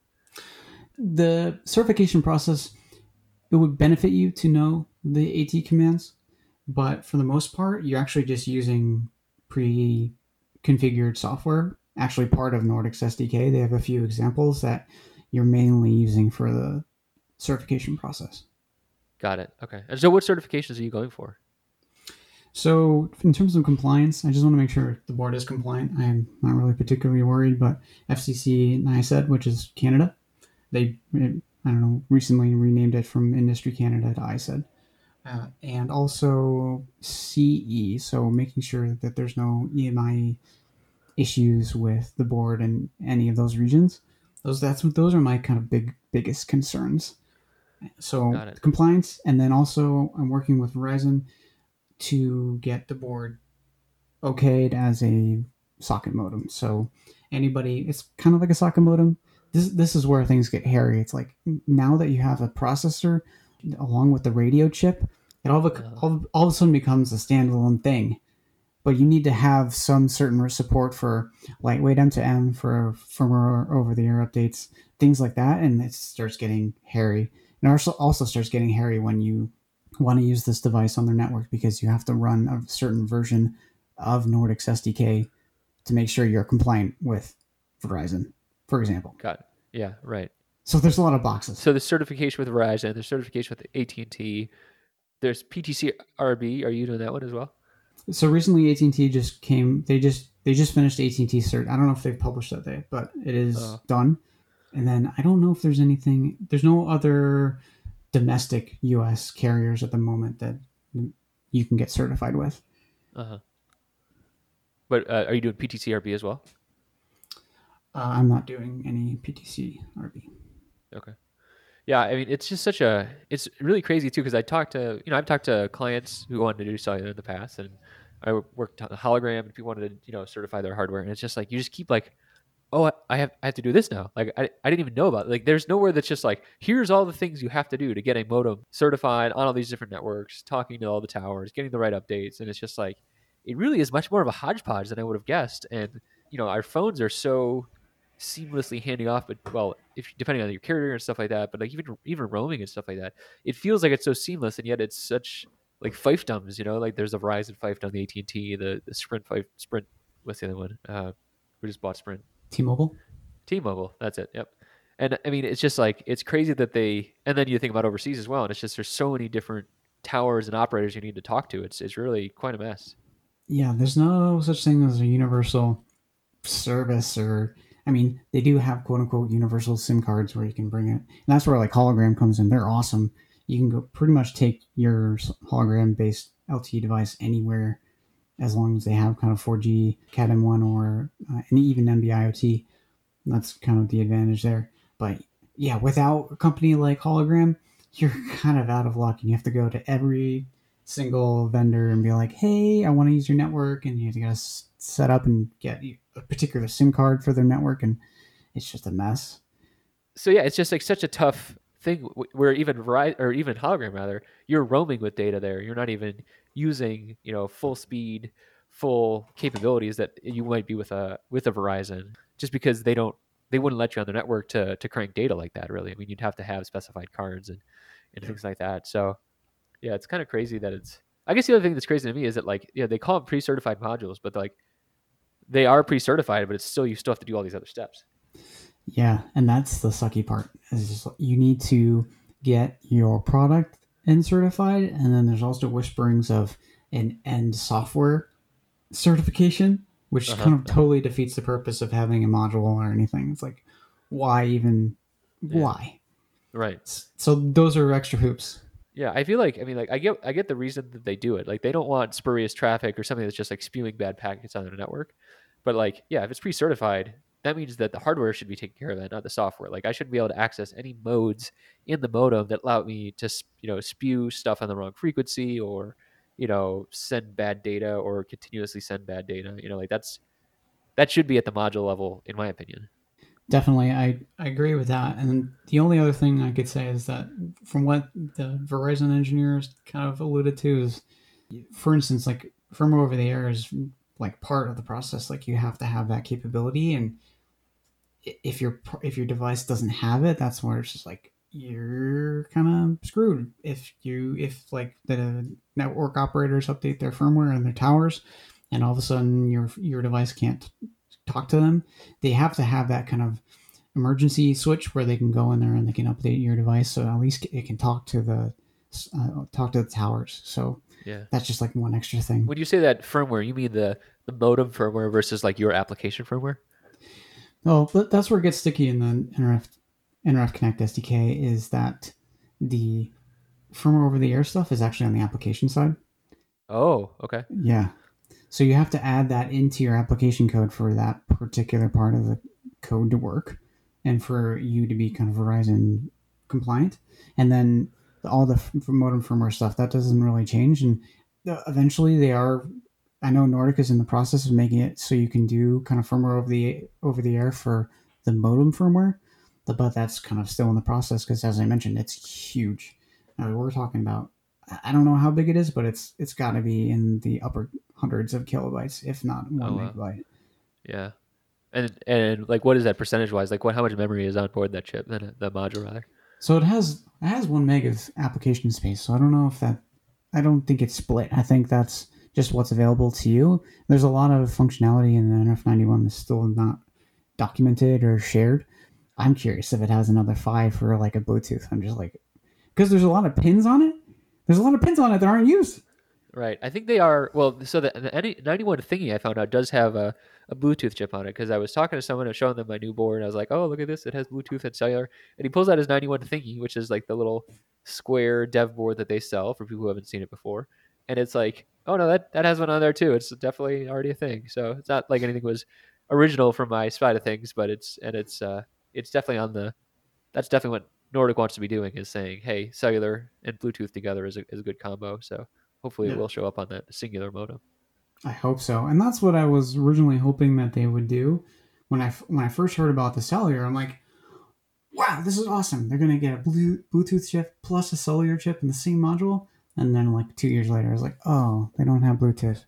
The certification process, it would benefit you to know the AT commands, but for the most part, you're actually just using pre-configured software actually part of Nordics SDK. They have a few examples that you're mainly using for the certification process. Got it. Okay. And so what certifications are you going for? So, in terms of compliance, I just want to make sure the board is compliant. I'm not really particularly worried, but FCC NICEAD, which is Canada, they, I don't know, recently renamed it from Industry Canada to ICED. And also CE, so making sure that there's no EMI issues with the board in any of those regions. Those are my kind of biggest concerns. So Got it. compliance, and then also I'm working with Verizon to get the board okayed as a socket modem. So anybody, it's kind of like a socket modem. This is where things get hairy. It's like now that you have a processor along with the radio chip, it all of a sudden becomes a standalone thing. But you need to have some certain support for lightweight M2M for firmware over the air updates, things like that, and it starts getting hairy. And also starts getting hairy when you want to use this device on their network because you have to run a certain version of Nordics SDK to make sure you're compliant with Verizon, for example. Got it. Yeah, right. So there's a lot of boxes. So the certification with Verizon, the certification with AT&T, there's PTC RB. Are you doing that one as well? So recently AT&T just came. They just finished AT&T cert. I don't know if they've published that yet, but it is done. And then I don't know if there's anything. There's no other domestic U.S. carriers at the moment that you can get certified with. But are you doing PTC RB as well? I'm not doing any PTC RB. Okay. Yeah, I mean, it's just it's really crazy too because I've talked to clients who wanted to do cellular in the past, and I worked on the hologram, and people wanted to, certify their hardware, and it's just like you just keep like, oh, I have to do this now. Like I didn't even know about it. Like there's nowhere that's just like, here's all the things you have to do to get a modem certified on all these different networks, talking to all the towers, getting the right updates, and it's just like, it really is much more of a hodgepodge than I would have guessed. And our phones are so seamlessly handing off, but well, if depending on your carrier and stuff like that, but like even roaming and stuff like that, it feels like it's so seamless, and yet it's such like fiefdoms. Like there's a Verizon fiefdom, the AT&T, the Sprint Sprint. What's the other one? We just bought Sprint. T-Mobile. T-Mobile. That's it. Yep. And I mean, it's just like it's crazy that and then you think about overseas as well, and it's just there's so many different towers and operators you need to talk to. It's really quite a mess. Yeah, there's no such thing as a universal service, or I mean, they do have quote unquote universal SIM cards where you can bring it, and that's where like hologram comes in. They're awesome. You can go pretty much take your hologram based LTE device anywhere as long as they have kind of 4G Cat M1 or and even NB-IoT. That's kind of the advantage there. But yeah, without a company like Hologram, you're kind of out of luck, and you have to go to every single vendor and be like, hey, I want to use your network, and you have to get set up and get a particular SIM card for their network, and it's just a mess. So yeah, it's just like such a tough thing where even Verizon or even Hologram rather, you're roaming with data there. You're not even using full speed, full capabilities that you might be with a Verizon, just because they wouldn't let you on their network to crank data like that. Really, I mean, you'd have to have specified cards and things like that. So yeah, it's kind of crazy that it's. I guess the other thing that's crazy to me is that like they call them pre-certified modules, but like they are pre-certified, but you still have to do all these other steps. Yeah, and that's the sucky part. Is just you need to get your product end certified, and then there's also whisperings of an end software certification, which kind of totally defeats the purpose of having a module or anything. It's like, why? Right. So those are extra hoops. Yeah, I feel like I get the reason that they do it. Like they don't want spurious traffic or something that's just like spewing bad packets on their network. But like, yeah, if it's pre-certified, that means that the hardware should be taking care of that, not the software. Like I shouldn't be able to access any modes in the modem that allow me to spew stuff on the wrong frequency or send bad data or continuously send bad data. Like that should be at the module level, in my opinion. Definitely, I agree with that. And the only other thing I could say is that from what the Verizon engineers kind of alluded to is, for instance, like firmware over the air is like part of the process. Like you have to have that capability, and if your device doesn't have it, that's where it's just like you're kind of screwed. If like the network operators update their firmware and their towers, and all of a sudden your device can't talk to them, they have to have that kind of emergency switch where they can go in there and they can update your device, so at least it can talk to the towers. So Yeah. that's just like one extra thing. When you say that firmware, you mean the modem firmware versus like your application firmware? Oh, but that's where it gets sticky in the NRF Connect SDK, is that the firmware over the air stuff is actually on the application side. Oh, okay. Yeah. So you have to add that into your application code for that particular part of the code to work and for you to be kind of Verizon compliant. And then all the modem firmware stuff, that doesn't really change. And eventually they are, I know Nordic is in the process of making it so you can do kind of firmware over the air for the modem firmware, but that's kind of still in the process because, as I mentioned, it's huge. We're talking about, I don't know how big it is, but it's got to be in the upper hundreds of kilobytes, if not one Oh, wow. megabyte. Yeah. And like, what is that percentage wise? Like, what? How much memory is on board that chip? The module rather. So it has 1 meg of application space. So I don't know if that, I don't think it's split. I think that's just what's available to you. There's a lot of functionality in the NF91 that's still not documented or shared. I'm curious if it has another 5 for like a Bluetooth. I'm just like, because there's a lot of pins on it. There's a lot of pins on it that aren't used. Right. I think they are. Well, so the 91 thingy I found out does have a Bluetooth chip on it because I was talking to someone and showing them my new board. And I was like, oh, look at this. It has Bluetooth and cellular. And he pulls out his 91 thingy, which is like the little square dev board that they sell for people who haven't seen it before. And it's like, oh, no, that has one on there too. It's definitely already a thing. So it's not like anything was original from my side of things, but it's definitely on the, that's definitely what Nordic wants to be doing, is saying, hey, cellular and Bluetooth together is a good combo. So hopefully it Yeah. will show up on that singular modem. I hope so, and that's what I was originally hoping that they would do. When I first heard about the cellular, I'm like, wow, this is awesome. They're gonna get a Bluetooth chip plus a cellular chip in the same module. And then like 2 years later, I was like, oh, they don't have Bluetooth.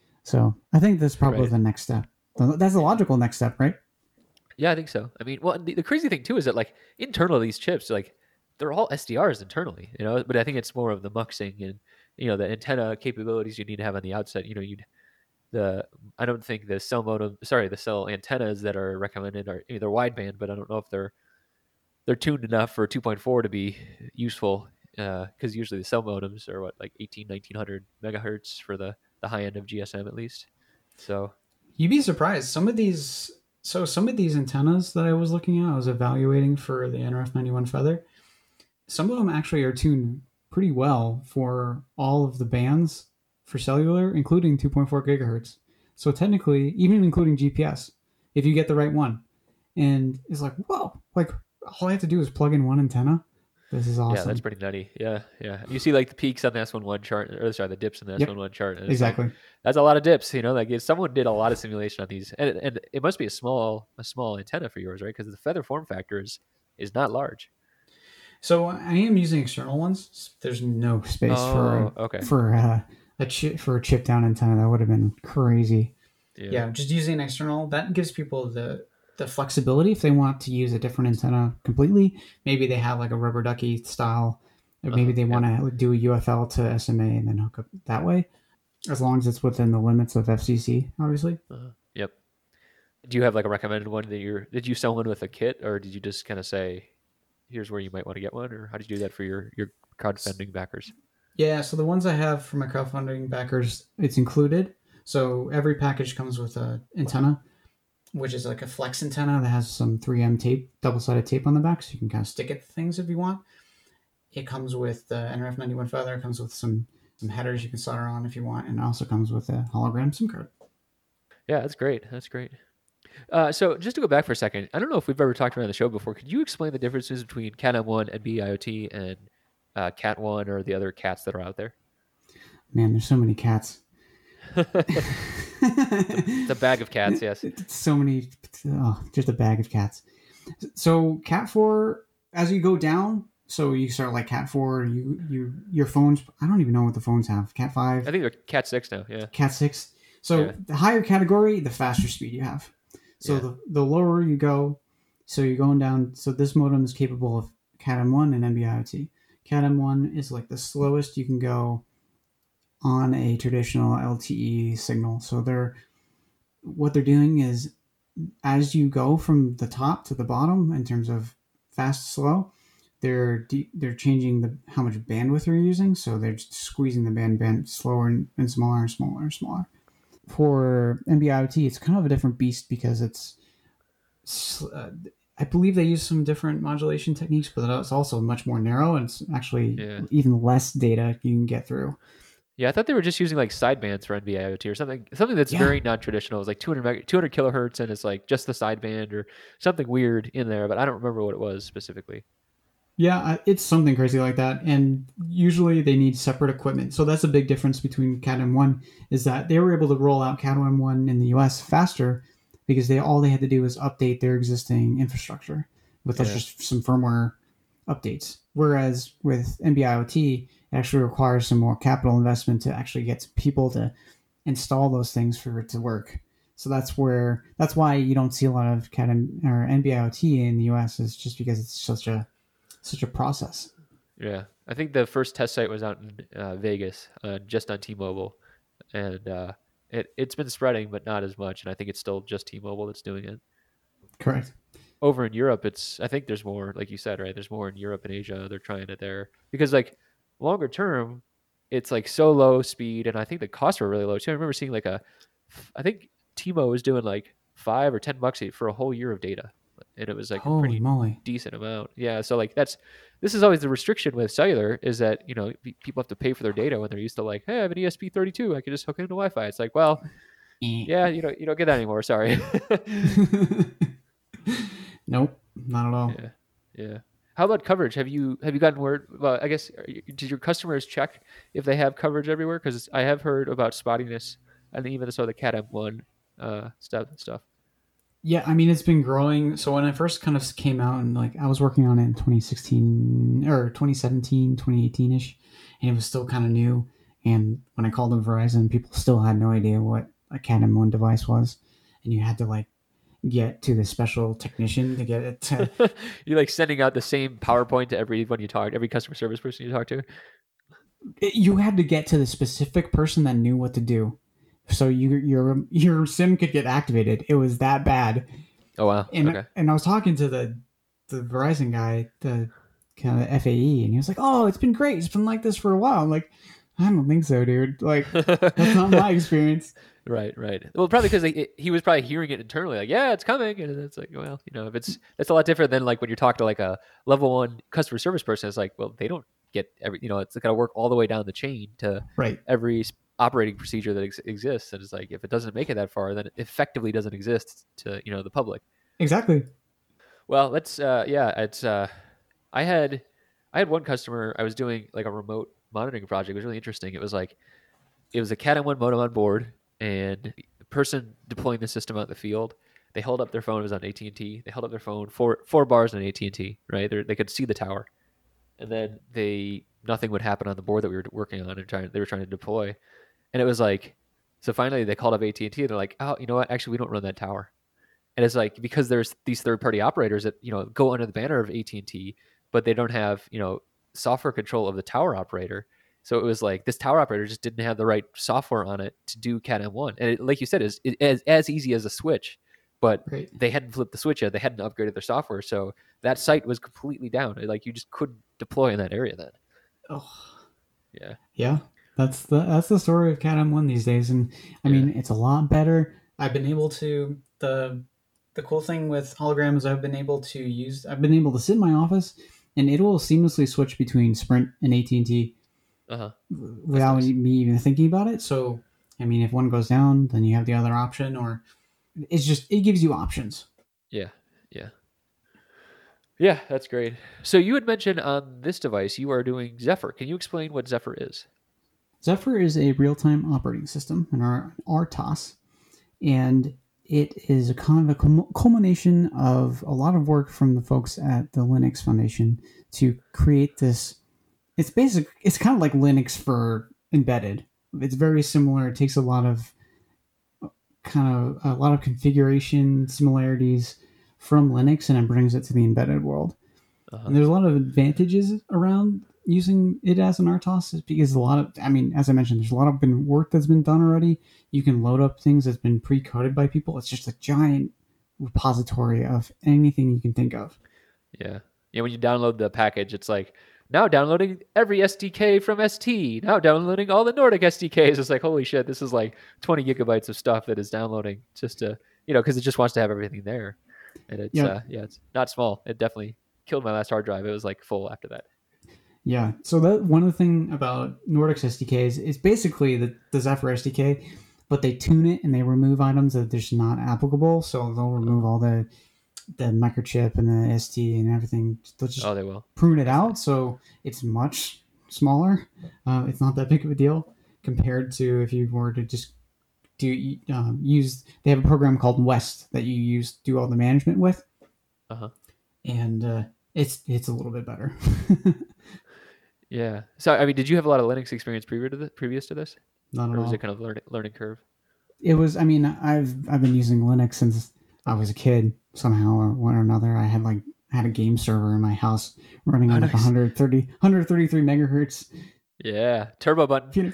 So I think that's probably Right. the next step. That's the logical next step, right? Yeah, I think so. I mean, well, the crazy thing too is that like internal these chips, like they're all SDRs internally, but I think it's more of the muxing and the antenna capabilities you need to have on the outset. You'd the I don't think the cell antennas that are recommended are either wideband, but I don't know if they're tuned enough for 2.4 to be useful, because usually the cell modems are what, like 1900 megahertz for the high end of GSM at least. So You'd be surprised. Some of these antennas that I was looking at, I was evaluating for the NRF91 Feather. Some of them actually are tuned pretty well for all of the bands for cellular, including 2.4 gigahertz. So technically, even including GPS, if you get the right one. And it's like, whoa, like all I have to do is plug in one antenna. This is yeah, that's awesome. pretty nutty. Yeah, yeah. You see like the peaks on the S11 chart, or sorry, the dips in the Yep, S11 chart, and it's like exactly. that's a lot of dips. Like if someone did a lot of simulation on these, and it must be a small antenna for yours, right? Because the feather form factor is not large. So I am using external ones. There's no space Oh, okay. for a chip down antenna. That would have been crazy. Yeah. Yeah, just using an external, that gives people the flexibility if they want to use a different antenna completely. Maybe they have like a rubber ducky style, or maybe they Yep. want to do a UFL to SMA and then hook up that way, as long as it's within the limits of FCC, obviously. Yep. Do you have like a recommended one did you sell one with a kit, or did you just kind of say, here's where you might want to get one, or how did you do that for your crowdfunding backers? Yeah, so the ones I have for my crowdfunding backers, it's included. So every package comes with a antenna, which is like a flex antenna that has some 3M tape, double-sided tape on the back, so you can kind of stick it to things if you want. It comes with the NRF91 Feather. It comes with some headers you can solder on if you want, and it also comes with a hologram SIM card. Yeah, that's great. That's great. So just to go back for a second, I don't know if we've ever talked about it on the show before. Could you explain the differences between Cat M1 and BIOT and Cat 1 or the other cats that are out there? Man, there's so many cats. It's a bag of cats, yes. So many, just a bag of cats. So Cat 4, as you go down, so you start like Cat 4, your phones, I don't even know what the phones have. Cat 5, I think they're Cat 6 now, yeah. Cat 6. So Yeah. the higher category, the faster speed you have. So Yeah. the lower you go, so you're going down. So this modem is capable of Cat M1 and NB-IoT. Cat M1 is like the slowest you can go on a traditional LTE signal. So what they're doing is as you go from the top to the bottom in terms of fast, slow, they're changing the how much bandwidth they're using, so they're just squeezing the band slower and smaller and smaller and smaller. For NB-IoT, it's kind of a different beast because uh, I believe they use some different modulation techniques, but it's also much more narrow and it's actually Yeah. even less data you can get through. Yeah, I thought they were just using like sidebands for NB-IoT or something that's Yeah, very non-traditional. It was like 200 kilohertz, and it's like just the sideband or something weird in there, but I don't remember what it was specifically. yeah, it's something crazy like that. And usually they need separate equipment. So that's a big difference between Cat M1 is that they were able to roll out Cat M1 in the US faster because they had to do was update their existing infrastructure with Yeah, just some firmware updates. Whereas with NB-IoT, it actually requires some more capital investment to actually get people to install those things for it to work. So that's why you don't see a lot of Cat M, or NB-IoT in the US is just because it's such a process. yeah. I think the first test site was out in Vegas, just on T-Mobile, and it's been spreading, but not as much. And I think it's still just T-Mobile that's doing it. Correct. Over in Europe, I think there's more, like you said, right? There's more in Europe and Asia. They're trying it there because like longer term, it's like so low speed, and I think the costs were really low too. I remember seeing like I think T-Mo was doing like $5 or $10 for a whole year of data, and it was like a Holy pretty moly. decent amount. Yeah, so like this is always the restriction with cellular is that people have to pay for their data when they're used to like, hey, I have an ESP32, I can just hook it into Wi-Fi. It's like, well, yeah, you don't get that anymore. Sorry. Nope, not at all. Yeah, yeah. How about coverage? Have you gotten word? Well, I guess did your customers check if they have coverage everywhere? Because I have heard about spottiness, and even so the Cat M1 stuff. Yeah, I mean it's been growing. So when I first kind of came out and like I was working on it in 2016 or 2017, 2018ish, and it was still kind of new. And when I called them Verizon, people still had no idea what a Cat M1 device was, and you had to like get to the special technician to get it to. You're like sending out the same PowerPoint to every customer service person you talk to. You had to get to the specific person that knew what to do, so your sim could get activated. It was that bad. Oh wow. and Okay. and I was talking to the Verizon guy, the kind of FAE, and he was like, "Oh, it's been great. It's been like this for a while." I'm like, "I don't think so, dude. Like, that's not my experience." Right, right. Well, probably because he was probably hearing it internally, like, yeah, it's coming, and it's like, well, if that's a lot different than like when you're talking to like a level one customer service person. It's like, well, they don't get it's got to work all the way down the chain to Right. every operating procedure that exists, and it's like if it doesn't make it that far, then it effectively doesn't exist to the public. Exactly. Well, yeah, it's I had I had one customer. I was doing like a remote monitoring project. It was really interesting. It was a Cat M1 modem on board, and the person deploying the system out in the field, they held up their phone. It was on AT&T. They held up their phone, four bars on AT&T, right? They could see the tower, and then nothing would happen on the board that we were working on, and they were trying to deploy, and it was like, so finally they called up AT&T, and they're like, oh, you know what? Actually, we don't run that tower, and it's like because there's these third party operators that go under the banner of AT&T, but they don't have software control of the tower operator. So it was like this tower operator just didn't have the right software on it to do Cat M1, and like you said, is as easy as a switch, but Right. they hadn't flipped the switch yet. They hadn't upgraded their software, so that site was completely down. Like you just couldn't deploy in that area then. Oh, Yeah, yeah. That's the story of Cat M1 these days, and I yeah, mean it's a lot better. I've been able to the cool thing with hologram is I've been able to sit in my office and it will seamlessly switch between Sprint and AT&T that's without nice. me even thinking about it. So, I mean, if one goes down, then you have the other option, or it gives you options. Yeah, yeah, yeah. That's great. So you had mentioned on this device you are doing Zephyr. Can you explain what Zephyr is? Zephyr is a real time operating system, an RTOS, and it is a kind of a culmination of a lot of work from the folks at the Linux Foundation to create this. It's kind of like Linux for embedded. It's very similar. It takes a lot of configuration similarities from Linux and it brings it to the embedded world. Uh huh. And there's a lot of advantages around using it as an RTOS because I mean, as I mentioned, there's a lot of work that's been done already. You can load up things that's been pre-coded by people. It's just a giant repository of anything you can think of. Yeah. Yeah, when you download the package, it's like, now downloading every SDK from ST, now downloading all the Nordic SDKs. It's like, holy shit, this is like 20 gigabytes of stuff that is downloading just to, because it just wants to have everything there. And it's, Yep. it's not small. It definitely killed my last hard drive. It was like full after that. Yeah. So that one of the thing about Nordics SDKs is basically the Zephyr SDK, but they tune it and they remove items that are just not applicable. So they'll remove all the microchip and the ST and everything. They'll just they will prune it out, so it's much smaller. It's not that big of a deal compared to if you were to just use. They have a program called West that you do all the management with, and it's a little bit better. Yeah. So I mean, did you have a lot of Linux experience previous to this? Not at or was all. it kind of learning curve? It was. I mean, I've been using Linux since I was a kid. Somehow or one or another, I had a game server in my house running on like 133 megahertz. Yeah, turbo button.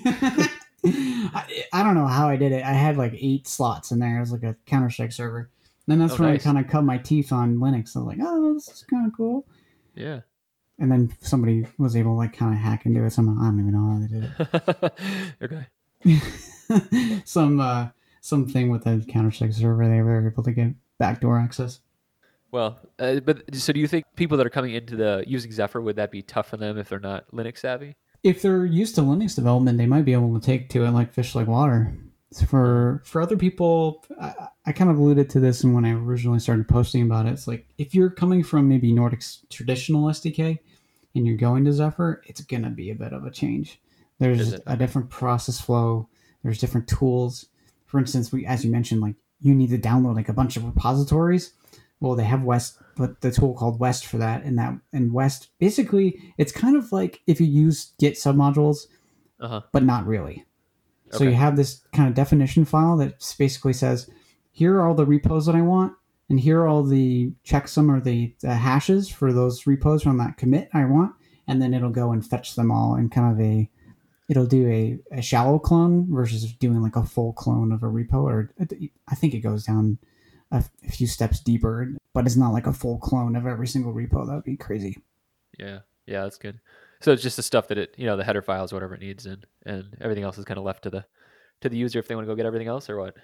I don't know how I did it. I had like 8 slots in there. It was like a Counter-Strike server. And then that's when nice. I kind of cut my teeth on Linux. I was like, oh, this is kind of cool. Yeah. And then somebody was able to like kind of hack into it somehow. I don't even know how they did it. Okay. Something with the Counter-Strike server, they were able to get backdoor access. Well, but so do you think people that are coming into using Zephyr, would that be tough for them if they're not Linux savvy? If they're used to Linux development, they might be able to take to it like fish like water. For other people, I kind of alluded to this when I originally started posting about it. It's like if you're coming from maybe Nordic's traditional SDK and you're going to Zephyr, it's going to be a bit of a change. There's a different process flow. There's different tools. For instance, as you mentioned, like you need to download like a bunch of repositories. Well, they have West, but the tool called West for that, and West basically it's kind of like if you use Git submodules, but not really. So you have this kind of definition file that basically says, here are all the repos that I want, and here are all the checksum or the hashes for those repos from that commit I want, and then it'll go and fetch them all in kind of it'll do a shallow clone versus doing like a full clone of a repo, or I think it goes down a few steps deeper, but it's not like a full clone of every single repo. That would be crazy. Yeah, that's good. So it's just the stuff that the header files, whatever it needs, and everything else is kind of left to the user if they want to go get everything else, or what?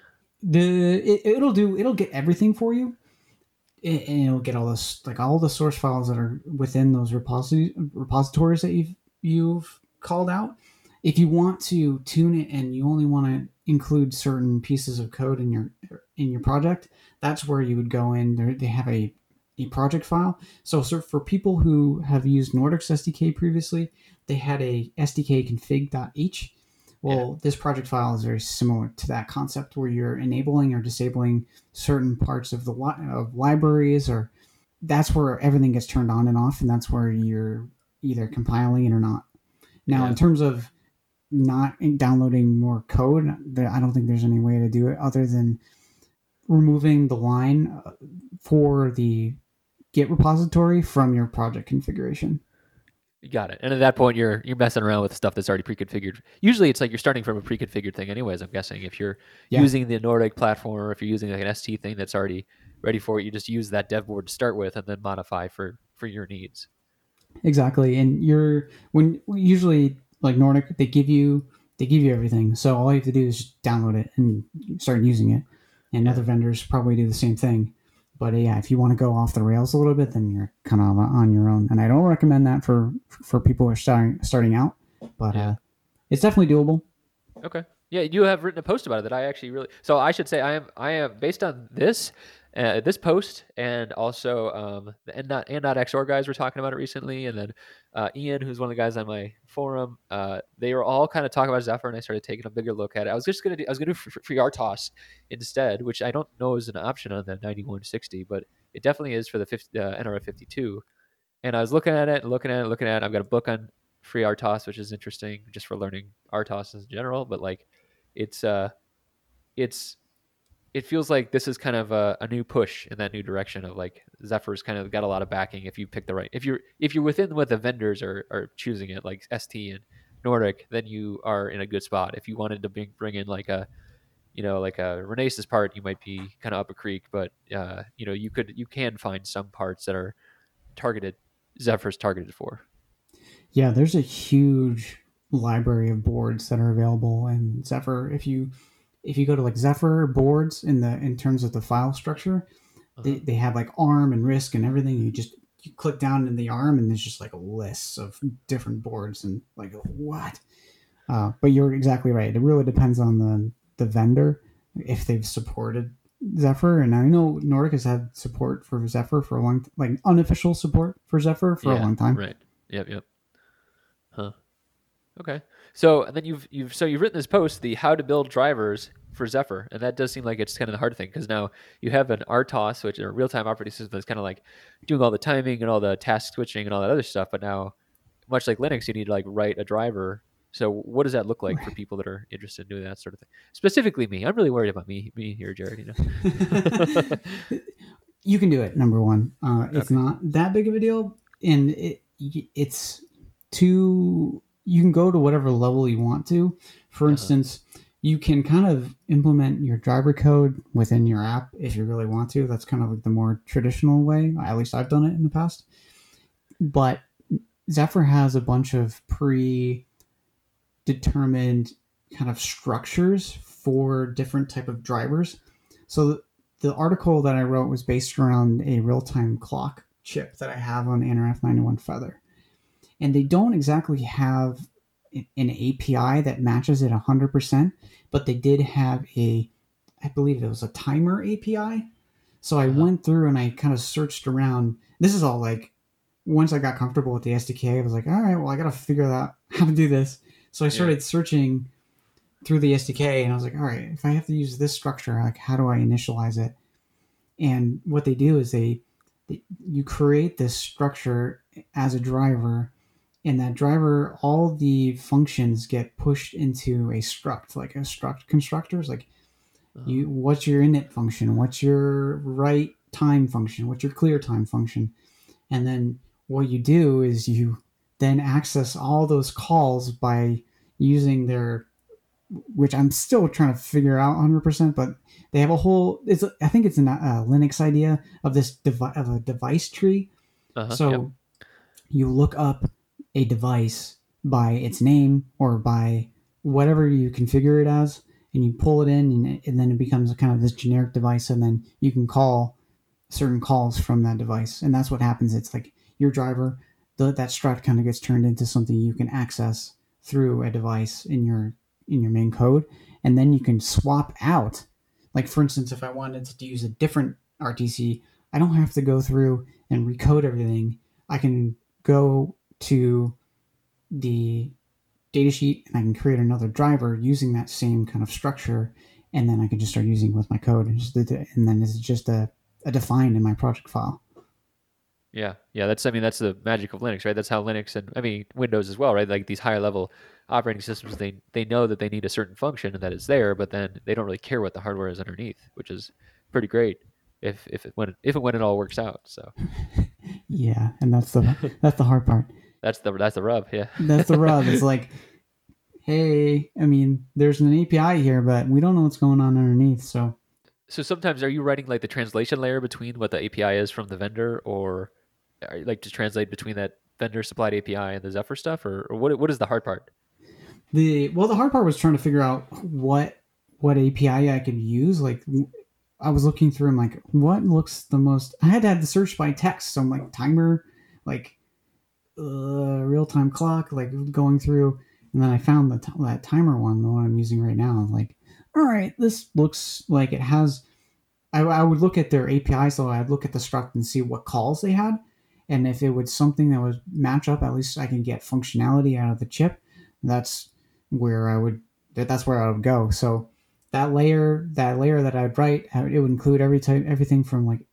It'll get everything for you, and it'll get all this, like all the source files that are within those repositories that you've called out. If you want to tune it and you only want to include certain pieces of code in your project, that's where you would go in. They have a project file. So for people who have used Nordics SDK previously, they had a SDK config.h. Well, this project file is very similar to that concept where you're enabling or disabling certain parts of of libraries, or that's where everything gets turned on and off, and that's where you're either compiling it or not. Now, in terms of not downloading more code, I don't think there's any way to do it other than removing the line for the Git repository from your project configuration. You got it. And at that point, you're messing around with stuff that's already pre-configured. Usually, it's like you're starting from a pre-configured thing, anyways. I'm guessing if you're using the Nordic platform, or if you're using like an ST thing that's already ready for it, you just use that dev board to start with, and then modify for your needs. Exactly. And usually like Nordic, they give you everything. So all you have to do is just download it and start using it. And other vendors probably do the same thing. But if you want to go off the rails a little bit, then you're kind of on your own. And I don't recommend that for people who are starting out. But it's definitely doable. Okay. Yeah, you have written a post about it that I actually really. So I should say I am based on this post, and also the N.Xorg guys were talking about it recently, and then Ian, who's one of the guys on my forum, they were all kind of talking about Zephyr, and I started taking a bigger look at it. I was gonna do FreeRTOS instead, which I don't know is an option on the 9160, but it definitely is for the NRF52. And I was looking at it. I've got a book on FreeRTOS, which is interesting just for learning RTOS in general, but like it feels like this is kind of a new push in that new direction of like Zephyr's kind of got a lot of backing if you pick the right, if you're within what the vendors are choosing it, like ST and Nordic, then you are in a good spot. If you wanted to bring in like a like a Renesas part, you might be kind of up a creek, but you can find some parts that are targeted Zephyr's targeted for. Yeah, there's a huge library of boards that are available in Zephyr. If you go to like Zephyr boards in terms of the file structure, Uh-huh. they have like ARM and RISC and everything. You click down in the ARM and there's just like a list of different boards and like what. But you're exactly right. It really depends on the vendor if they've supported Zephyr. And I know Nordic has had support for Zephyr for a long, like unofficial support for Zephyr for a Yeah, long time. right. Yep. Huh. Okay. So and then you've written this post, the how to build drivers for Zephyr, and that does seem like it's kind of the hard thing because now you have an RTOS, which is a real-time operating system that's kind of like doing all the timing and all the task switching and all that other stuff. But now, much like Linux, you need to like write a driver. So what does that look like for people that are interested in doing that sort of thing? Specifically me, I'm really worried about me here, Jared. You can do it. Number one, it's Okay. not that big of a deal, and it's too. You can go to whatever level you want to. For Uh-huh. instance, you can kind of implement your driver code within your app if you really want to. That's kind of like the more traditional way. At least I've done it in the past. But Zephyr has a bunch of predetermined kind of structures for different type of drivers. So the article that I wrote was based around a real-time clock chip that I have on NRF 91 Feather. And they don't exactly have an API that matches it 100%, but they did have I believe it was a timer API. So I Uh-huh. went through and I kind of searched around. This is all like once I got comfortable with the SDK, I was like, all right, well, I got to figure out how to do this. So I Yeah. started searching through the SDK, and I was like, all right, if I have to use this structure, like how do I initialize it? And what they do is you create this structure as a driver, and that driver, all the functions get pushed into a struct, like a struct constructors. Like Uh-huh. what's your init function? What's your write time function? What's your clear time function? And then what you do is you then access all those calls by using their, which I'm still trying to figure out 100%, but they have a whole, I think it's a Linux idea of of a device tree. Uh-huh. Yep. So you look up a device by its name or by whatever you configure it as, and you pull it in, and then it becomes a kind of this generic device, and then you can call certain calls from that device, and that's what happens. It's like your driver, that struct kind of gets turned into something you can access through a device in your main code, and then you can swap out. Like for instance, if I wanted to use a different RTC, I don't have to go through and recode everything. I can go to the datasheet and I can create another driver using that same kind of structure, and then I can just start using it with my code, and then it's just a defined in my project file. Yeah, yeah. That's the magic of Linux, right? That's how Linux and Windows as well, right? Like these higher level operating systems, they know that they need a certain function and that it's there, but then they don't really care what the hardware is underneath, which is pretty great if and when it all works out. So Yeah, and that's the hard part. that's the rub. Yeah. That's the rub. It's like, hey, I mean, there's an API here, but we don't know what's going on underneath. So So sometimes are you writing like the translation layer between what the API is from the vendor, or are you like to translate between that vendor supplied API and the Zephyr stuff, or what is the hard part? the hard part was trying to figure out what API I could use. Like I was looking through and like what looks the most. I had to have the search by text, so I'm like timer, like real time clock, like going through, and then I found that timer one, the one I'm using right now. I'm like, all right, this looks like it has. I would look at their API, so I'd look at the struct and see what calls they had, and if it was something that would match up, at least I can get functionality out of the chip. That's where I would. That's where I would go. So that layer that I'd write, it would include everything from like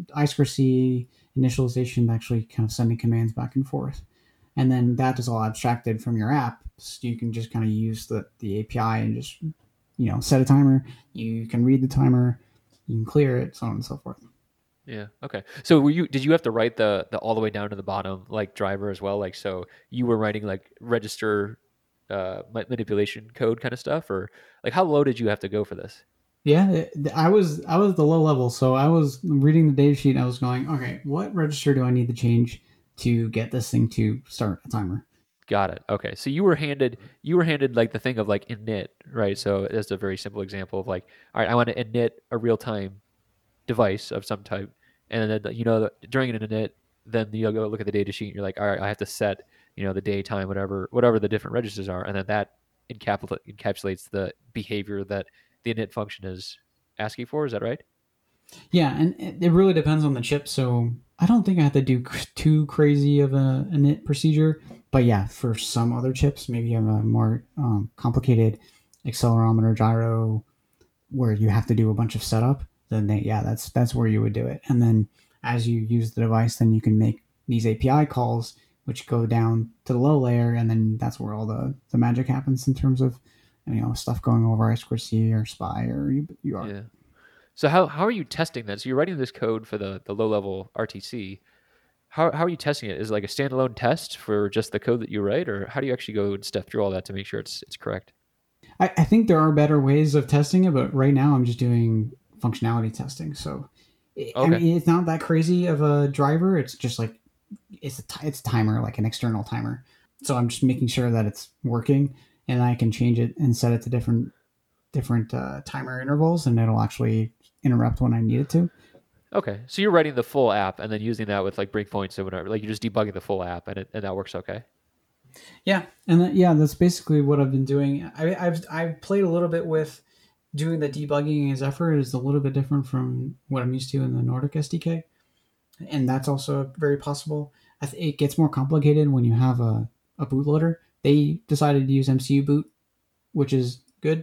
I2C initialization to actually kind of sending commands back and forth, and then that is all abstracted from your app. So you can just kind of use the API and just set a timer. You can read the timer, you can clear it, so on and so forth. Yeah. Okay. So did you have to write the all the way down to the bottom like driver as well? Like so you were writing like register manipulation code kind of stuff, or like how low did you have to go for this? Yeah, I was the low level, so I was reading the data sheet. And I was going, okay, what register do I need to change to get this thing to start a timer? Got it. Okay. So you were handed like the thing of like init, right? So that's a very simple example of like, all right, I want to init a real time device of some type, and then during an init, then you'll go look at the data sheet and you're like, all right, I have to set the daytime, whatever the different registers are, and then that encapsulates the behavior that the init function is asking for. Is that right? Yeah, and it really depends on the chip. So I don't think I have to do too crazy of a init procedure. But yeah, for some other chips, maybe you have a more complicated accelerometer gyro where you have to do a bunch of setup. Then that's where you would do it. And then as you use the device, then you can make these API calls which go down to the low layer, and then that's where all the magic happens in terms of stuff going over I2C or SPI or UART. Yeah. So how are you testing that? So you're writing this code for the low level RTC. How are you testing it? Is it like a standalone test for just the code that you write, or how do you actually go and step through all that to make sure it's correct? I think there are better ways of testing it, but right now I'm just doing functionality testing. So, I Okay. mean, it's not that crazy of a driver. It's just like it's a timer, like an external timer. So I'm just making sure that it's working, and I can change it and set it to different timer intervals, and it'll actually interrupt when I need it to. Okay. So you're writing the full app and then using that with like breakpoints or whatever. Like you're just debugging the full app and that works okay. Yeah, and yeah, that's basically what I've been doing. I've played a little bit with doing the debugging as effort is a little bit different from what I'm used to in the Nordic SDK, and that's also very possible. It gets more complicated when you have a bootloader. They decided to use MCU boot, which is good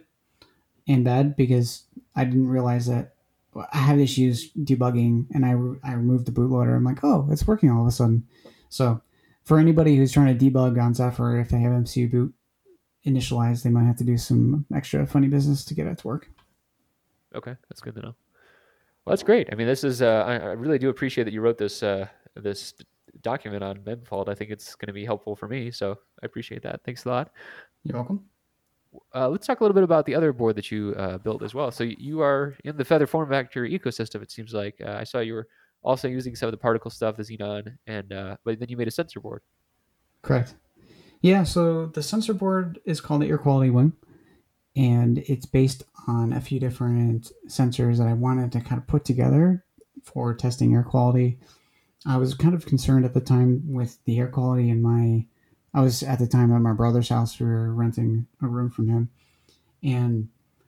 and bad because I didn't realize that I had issues debugging, and I removed the bootloader. I'm like, oh, it's working all of a sudden. So for anybody who's trying to debug on Zephyr, if they have MCU boot initialized, they might have to do some extra funny business to get it to work. Okay. That's good to know. Well, that's great. I mean, this is I really do appreciate that you wrote this document on Memfault. I think it's going to be helpful for me, so I appreciate that. Thanks a lot. You're welcome. Let's talk a little bit about the other board that you built as well. So you are in the Feather form factor ecosystem. It seems like I saw you were also using some of the particle stuff, the Xenon, and but then you made a sensor board. Correct. Yeah, so the sensor board is called the Air Quality Wing, and it's based on a few different sensors that I wanted to kind of put together for testing air quality. I was kind of concerned at the time with the air quality in my. I was at the time at my brother's house. We were renting a room from him, and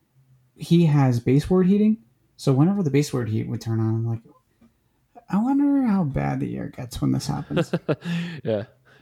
he has baseboard heating. So whenever the baseboard heat would turn on, I'm like, I wonder how bad the air gets when this happens. Yeah.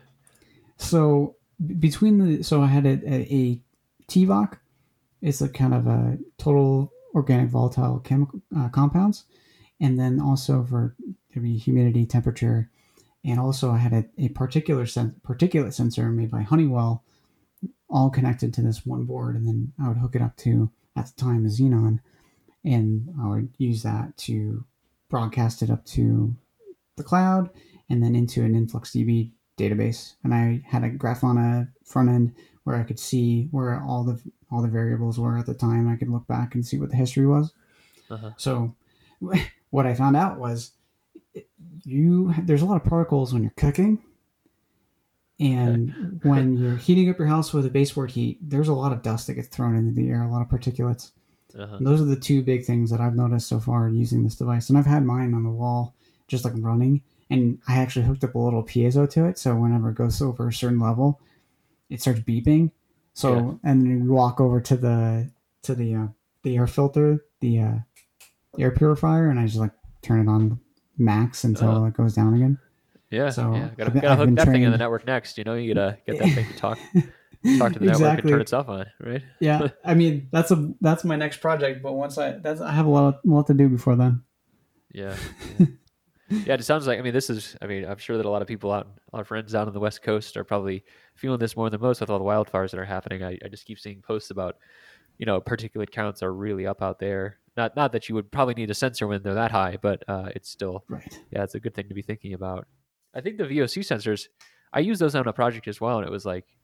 So I had a TVOC. It's a kind of a total organic volatile chemical compounds, and then also for the humidity, temperature, and also I had a particulate sensor made by Honeywell, all connected to this one board, and then I would hook it up to at the time a Xenon, and I would use that to broadcast it up to the cloud and then into an InfluxDB database. And I had a Grafana front end where I could see where all the variables were at the time. I could look back and see what the history was. Uh-huh. So what I found out was there's a lot of particles when you're cooking, and when you're heating up your house with a baseboard heat, there's a lot of dust that gets thrown into the air, a lot of particulates. Uh-huh. And those are the two big things that I've noticed so far using this device. And I've had mine on the wall just like running, and I actually hooked up a little piezo to it, so whenever it goes over a certain level, it starts beeping. So and then you walk over to the air filter, the air purifier, and I just like turn it on max until it goes down again. Yeah. So Yeah. Gotta hook that thing in the network next. You gotta get that thing to talk to the network and turn itself on, right? Yeah, I mean that's my next project, but once I have a lot to do before then. Yeah. Yeah. Yeah, it sounds like. I mean, I'm sure that a lot of people our friends down on the West Coast are probably feeling this more than most with all the wildfires that are happening. I just keep seeing posts about, particulate counts are really up out there. Not that you would probably need a sensor when they're that high, but it's still, Right. yeah, it's a good thing to be thinking about. I think the VOC sensors, I use those on a project as well, and it was like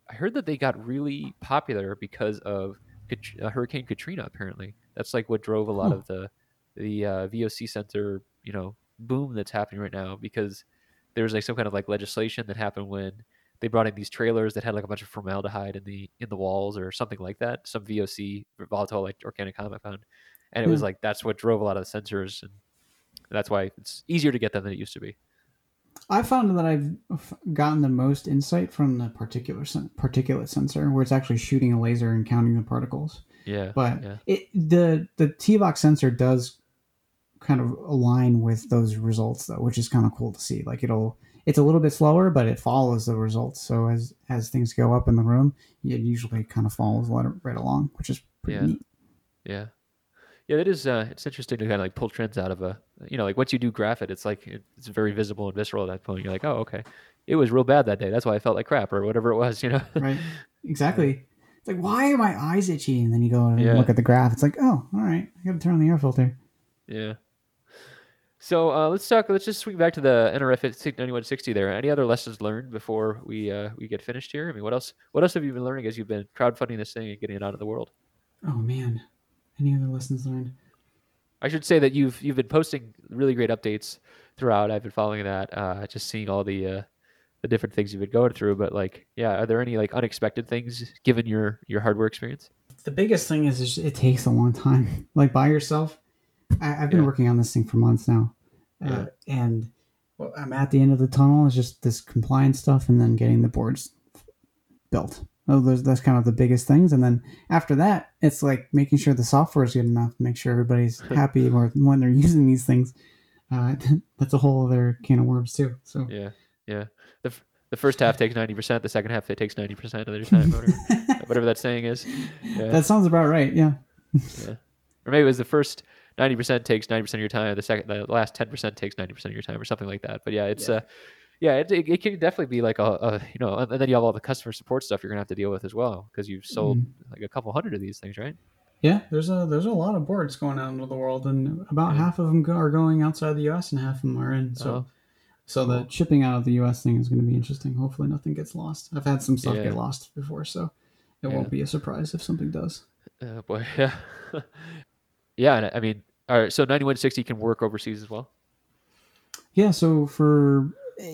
I heard that they got really popular because of Hurricane Katrina. Apparently, that's like what drove a lot Huh. of the VOC sensor, boom that's happening right now, because there was like some kind of like legislation that happened when they brought in these trailers that had like a bunch of formaldehyde in the walls or something like that, some VOC, volatile like organic compound, and it was Yeah. like that's what drove a lot of the sensors, and that's why it's easier to get them than it used to be. I found that I've gotten the most insight from the particulate sensor, where it's actually shooting a laser and counting the particles. Yeah, But yeah, the T-Box sensor does kind of align with those results, though, which is kind of cool to see. Like it's a little bit slower, but it follows the results. So as things go up in the room, it usually kind of follows right along, which is pretty yeah, neat. yeah. Yeah, it is. It's interesting to kind of like pull trends out of like once you do graph it, it's like it's very visible and visceral at that point. You're like, oh, okay, it was real bad that day. That's why I felt like crap or whatever it was. Right? Yeah, Exactly. It's like, why are my eyes itchy? And then you go and yeah, look at the graph. It's like, oh, all right, I got to turn on the air filter. yeah. So let's talk. Let's just swing back to the NRF at 9160 there. Any other lessons learned before we get finished here? I mean, what else? What else have you been learning as you've been crowdfunding this thing and getting it out of the world? Oh man, any other lessons learned? I should say that you've been posting really great updates throughout. I've been following that, just seeing all the different things you've been going through. But like, yeah, are there any like unexpected things given your hardware experience? The biggest thing is it takes a long time. Like by yourself, I've been Yeah, working on this thing for months now, yeah, and well, I'm at the end of the tunnel. It's just this compliance stuff, and then getting the boards built. That's kind of the biggest things, and then after that, it's like making sure the software is good enough, make sure everybody's happy when they're using these things. Uh, that's a whole other can of worms too. So yeah, yeah. The first half takes 90%. The second half it takes 90% of your time, whatever that saying is. Yeah, that sounds about right. Yeah. yeah. Or maybe it was the first 90% takes 90% of your time. The last 10% takes 90% of your time, or something like that. But yeah, it's Yeah. yeah, it can definitely be like and then you have all the customer support stuff you're gonna have to deal with as well, because you've sold Mm. like a couple hundred of these things, right? Yeah, there's a lot of boards going out into the world, and about Yeah. half of them are going outside the U.S. and half of them are in. Oh, So the cool. shipping out of the U.S. thing is going to be interesting. Hopefully, nothing gets lost. I've had some stuff get Yeah. lost before, so it Yeah. won't be a surprise if something does. Boy. Yeah. Yeah. And I mean, all right. So 9160 can work overseas as well. Yeah, so for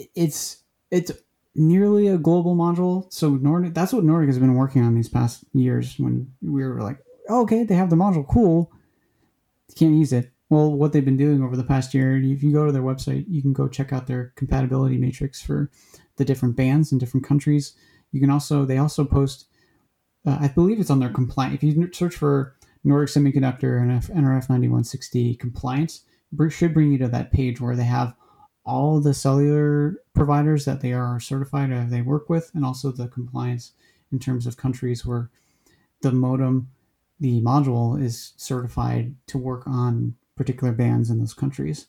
it's nearly a global module. So Nordic, that's what Nordic has been working on these past years. When we were like, oh, okay, they have the module, cool. Can't use it. Well, what they've been doing over the past year, if you go to their website, you can go check out their compatibility matrix for the different bands in different countries. They also post, I believe it's on their compliant. If you search for Nordic Semiconductor and NRF 9160 compliance, should bring you to that page where they have all the cellular providers that they are certified or they work with, and also the compliance in terms of countries where the modem, the module is certified to work on particular bands in those countries.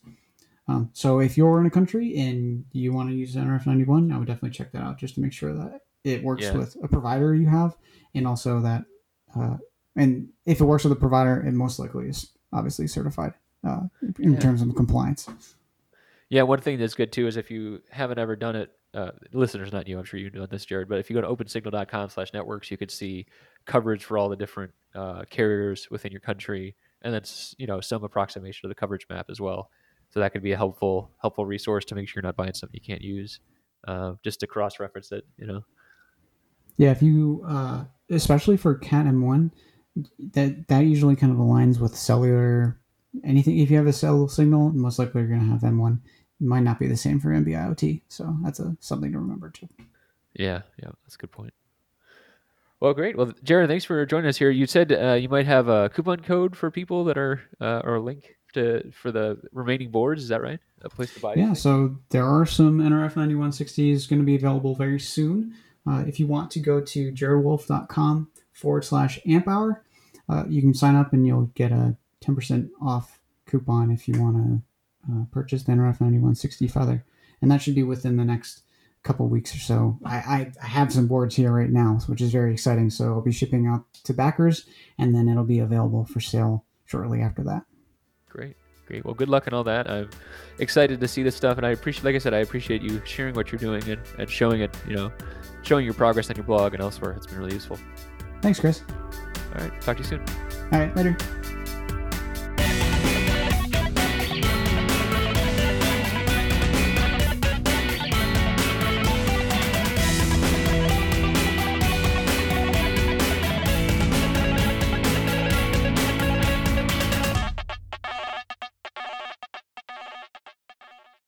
So if you're in a country and you want to use NRF91, I would definitely check that out just to make sure that it works Yeah. with a provider you have, and also that, uh, and if it works with a provider, it most likely is obviously certified in Yeah. terms of compliance. Yeah. One thing that's good too is if you haven't ever done it, listeners, not you, I'm sure you know this, Jared, but if you go to opensignal.com/networks, you could see coverage for all the different carriers within your country, and that's some approximation of the coverage map as well. So that could be a helpful resource to make sure you're not buying something you can't use, just to cross reference it. Yeah, if you, especially for Cat M1, that usually kind of aligns with cellular. Anything if you have a cell signal, most likely you're going to have M1. It might not be the same for NB-IoT, so that's something to remember too. Yeah, yeah, that's a good point. Well, great. Well, Jared, thanks for joining us here. You said you might have a coupon code for people that are or a link for the remaining boards. Is that right? A place to buy these Yeah, things. so there are some NRF 9160s going to be available very soon. If you want to go to jaredwolf.com/amp hour, you can sign up and you'll get a 10% off coupon if you want to purchase the NRF 9160 Feather. And that should be within the next couple weeks or so. I have some boards here right now, which is very exciting. So I'll be shipping out to backers, and then it'll be available for sale shortly after that. Great. Great. Well, good luck and all that. I'm excited to see this stuff, and I appreciate, like I said, I appreciate you sharing what you're doing and showing it, showing your progress on your blog and elsewhere. It's been really useful. Thanks, Chris. All right. Talk to you soon. All right, later.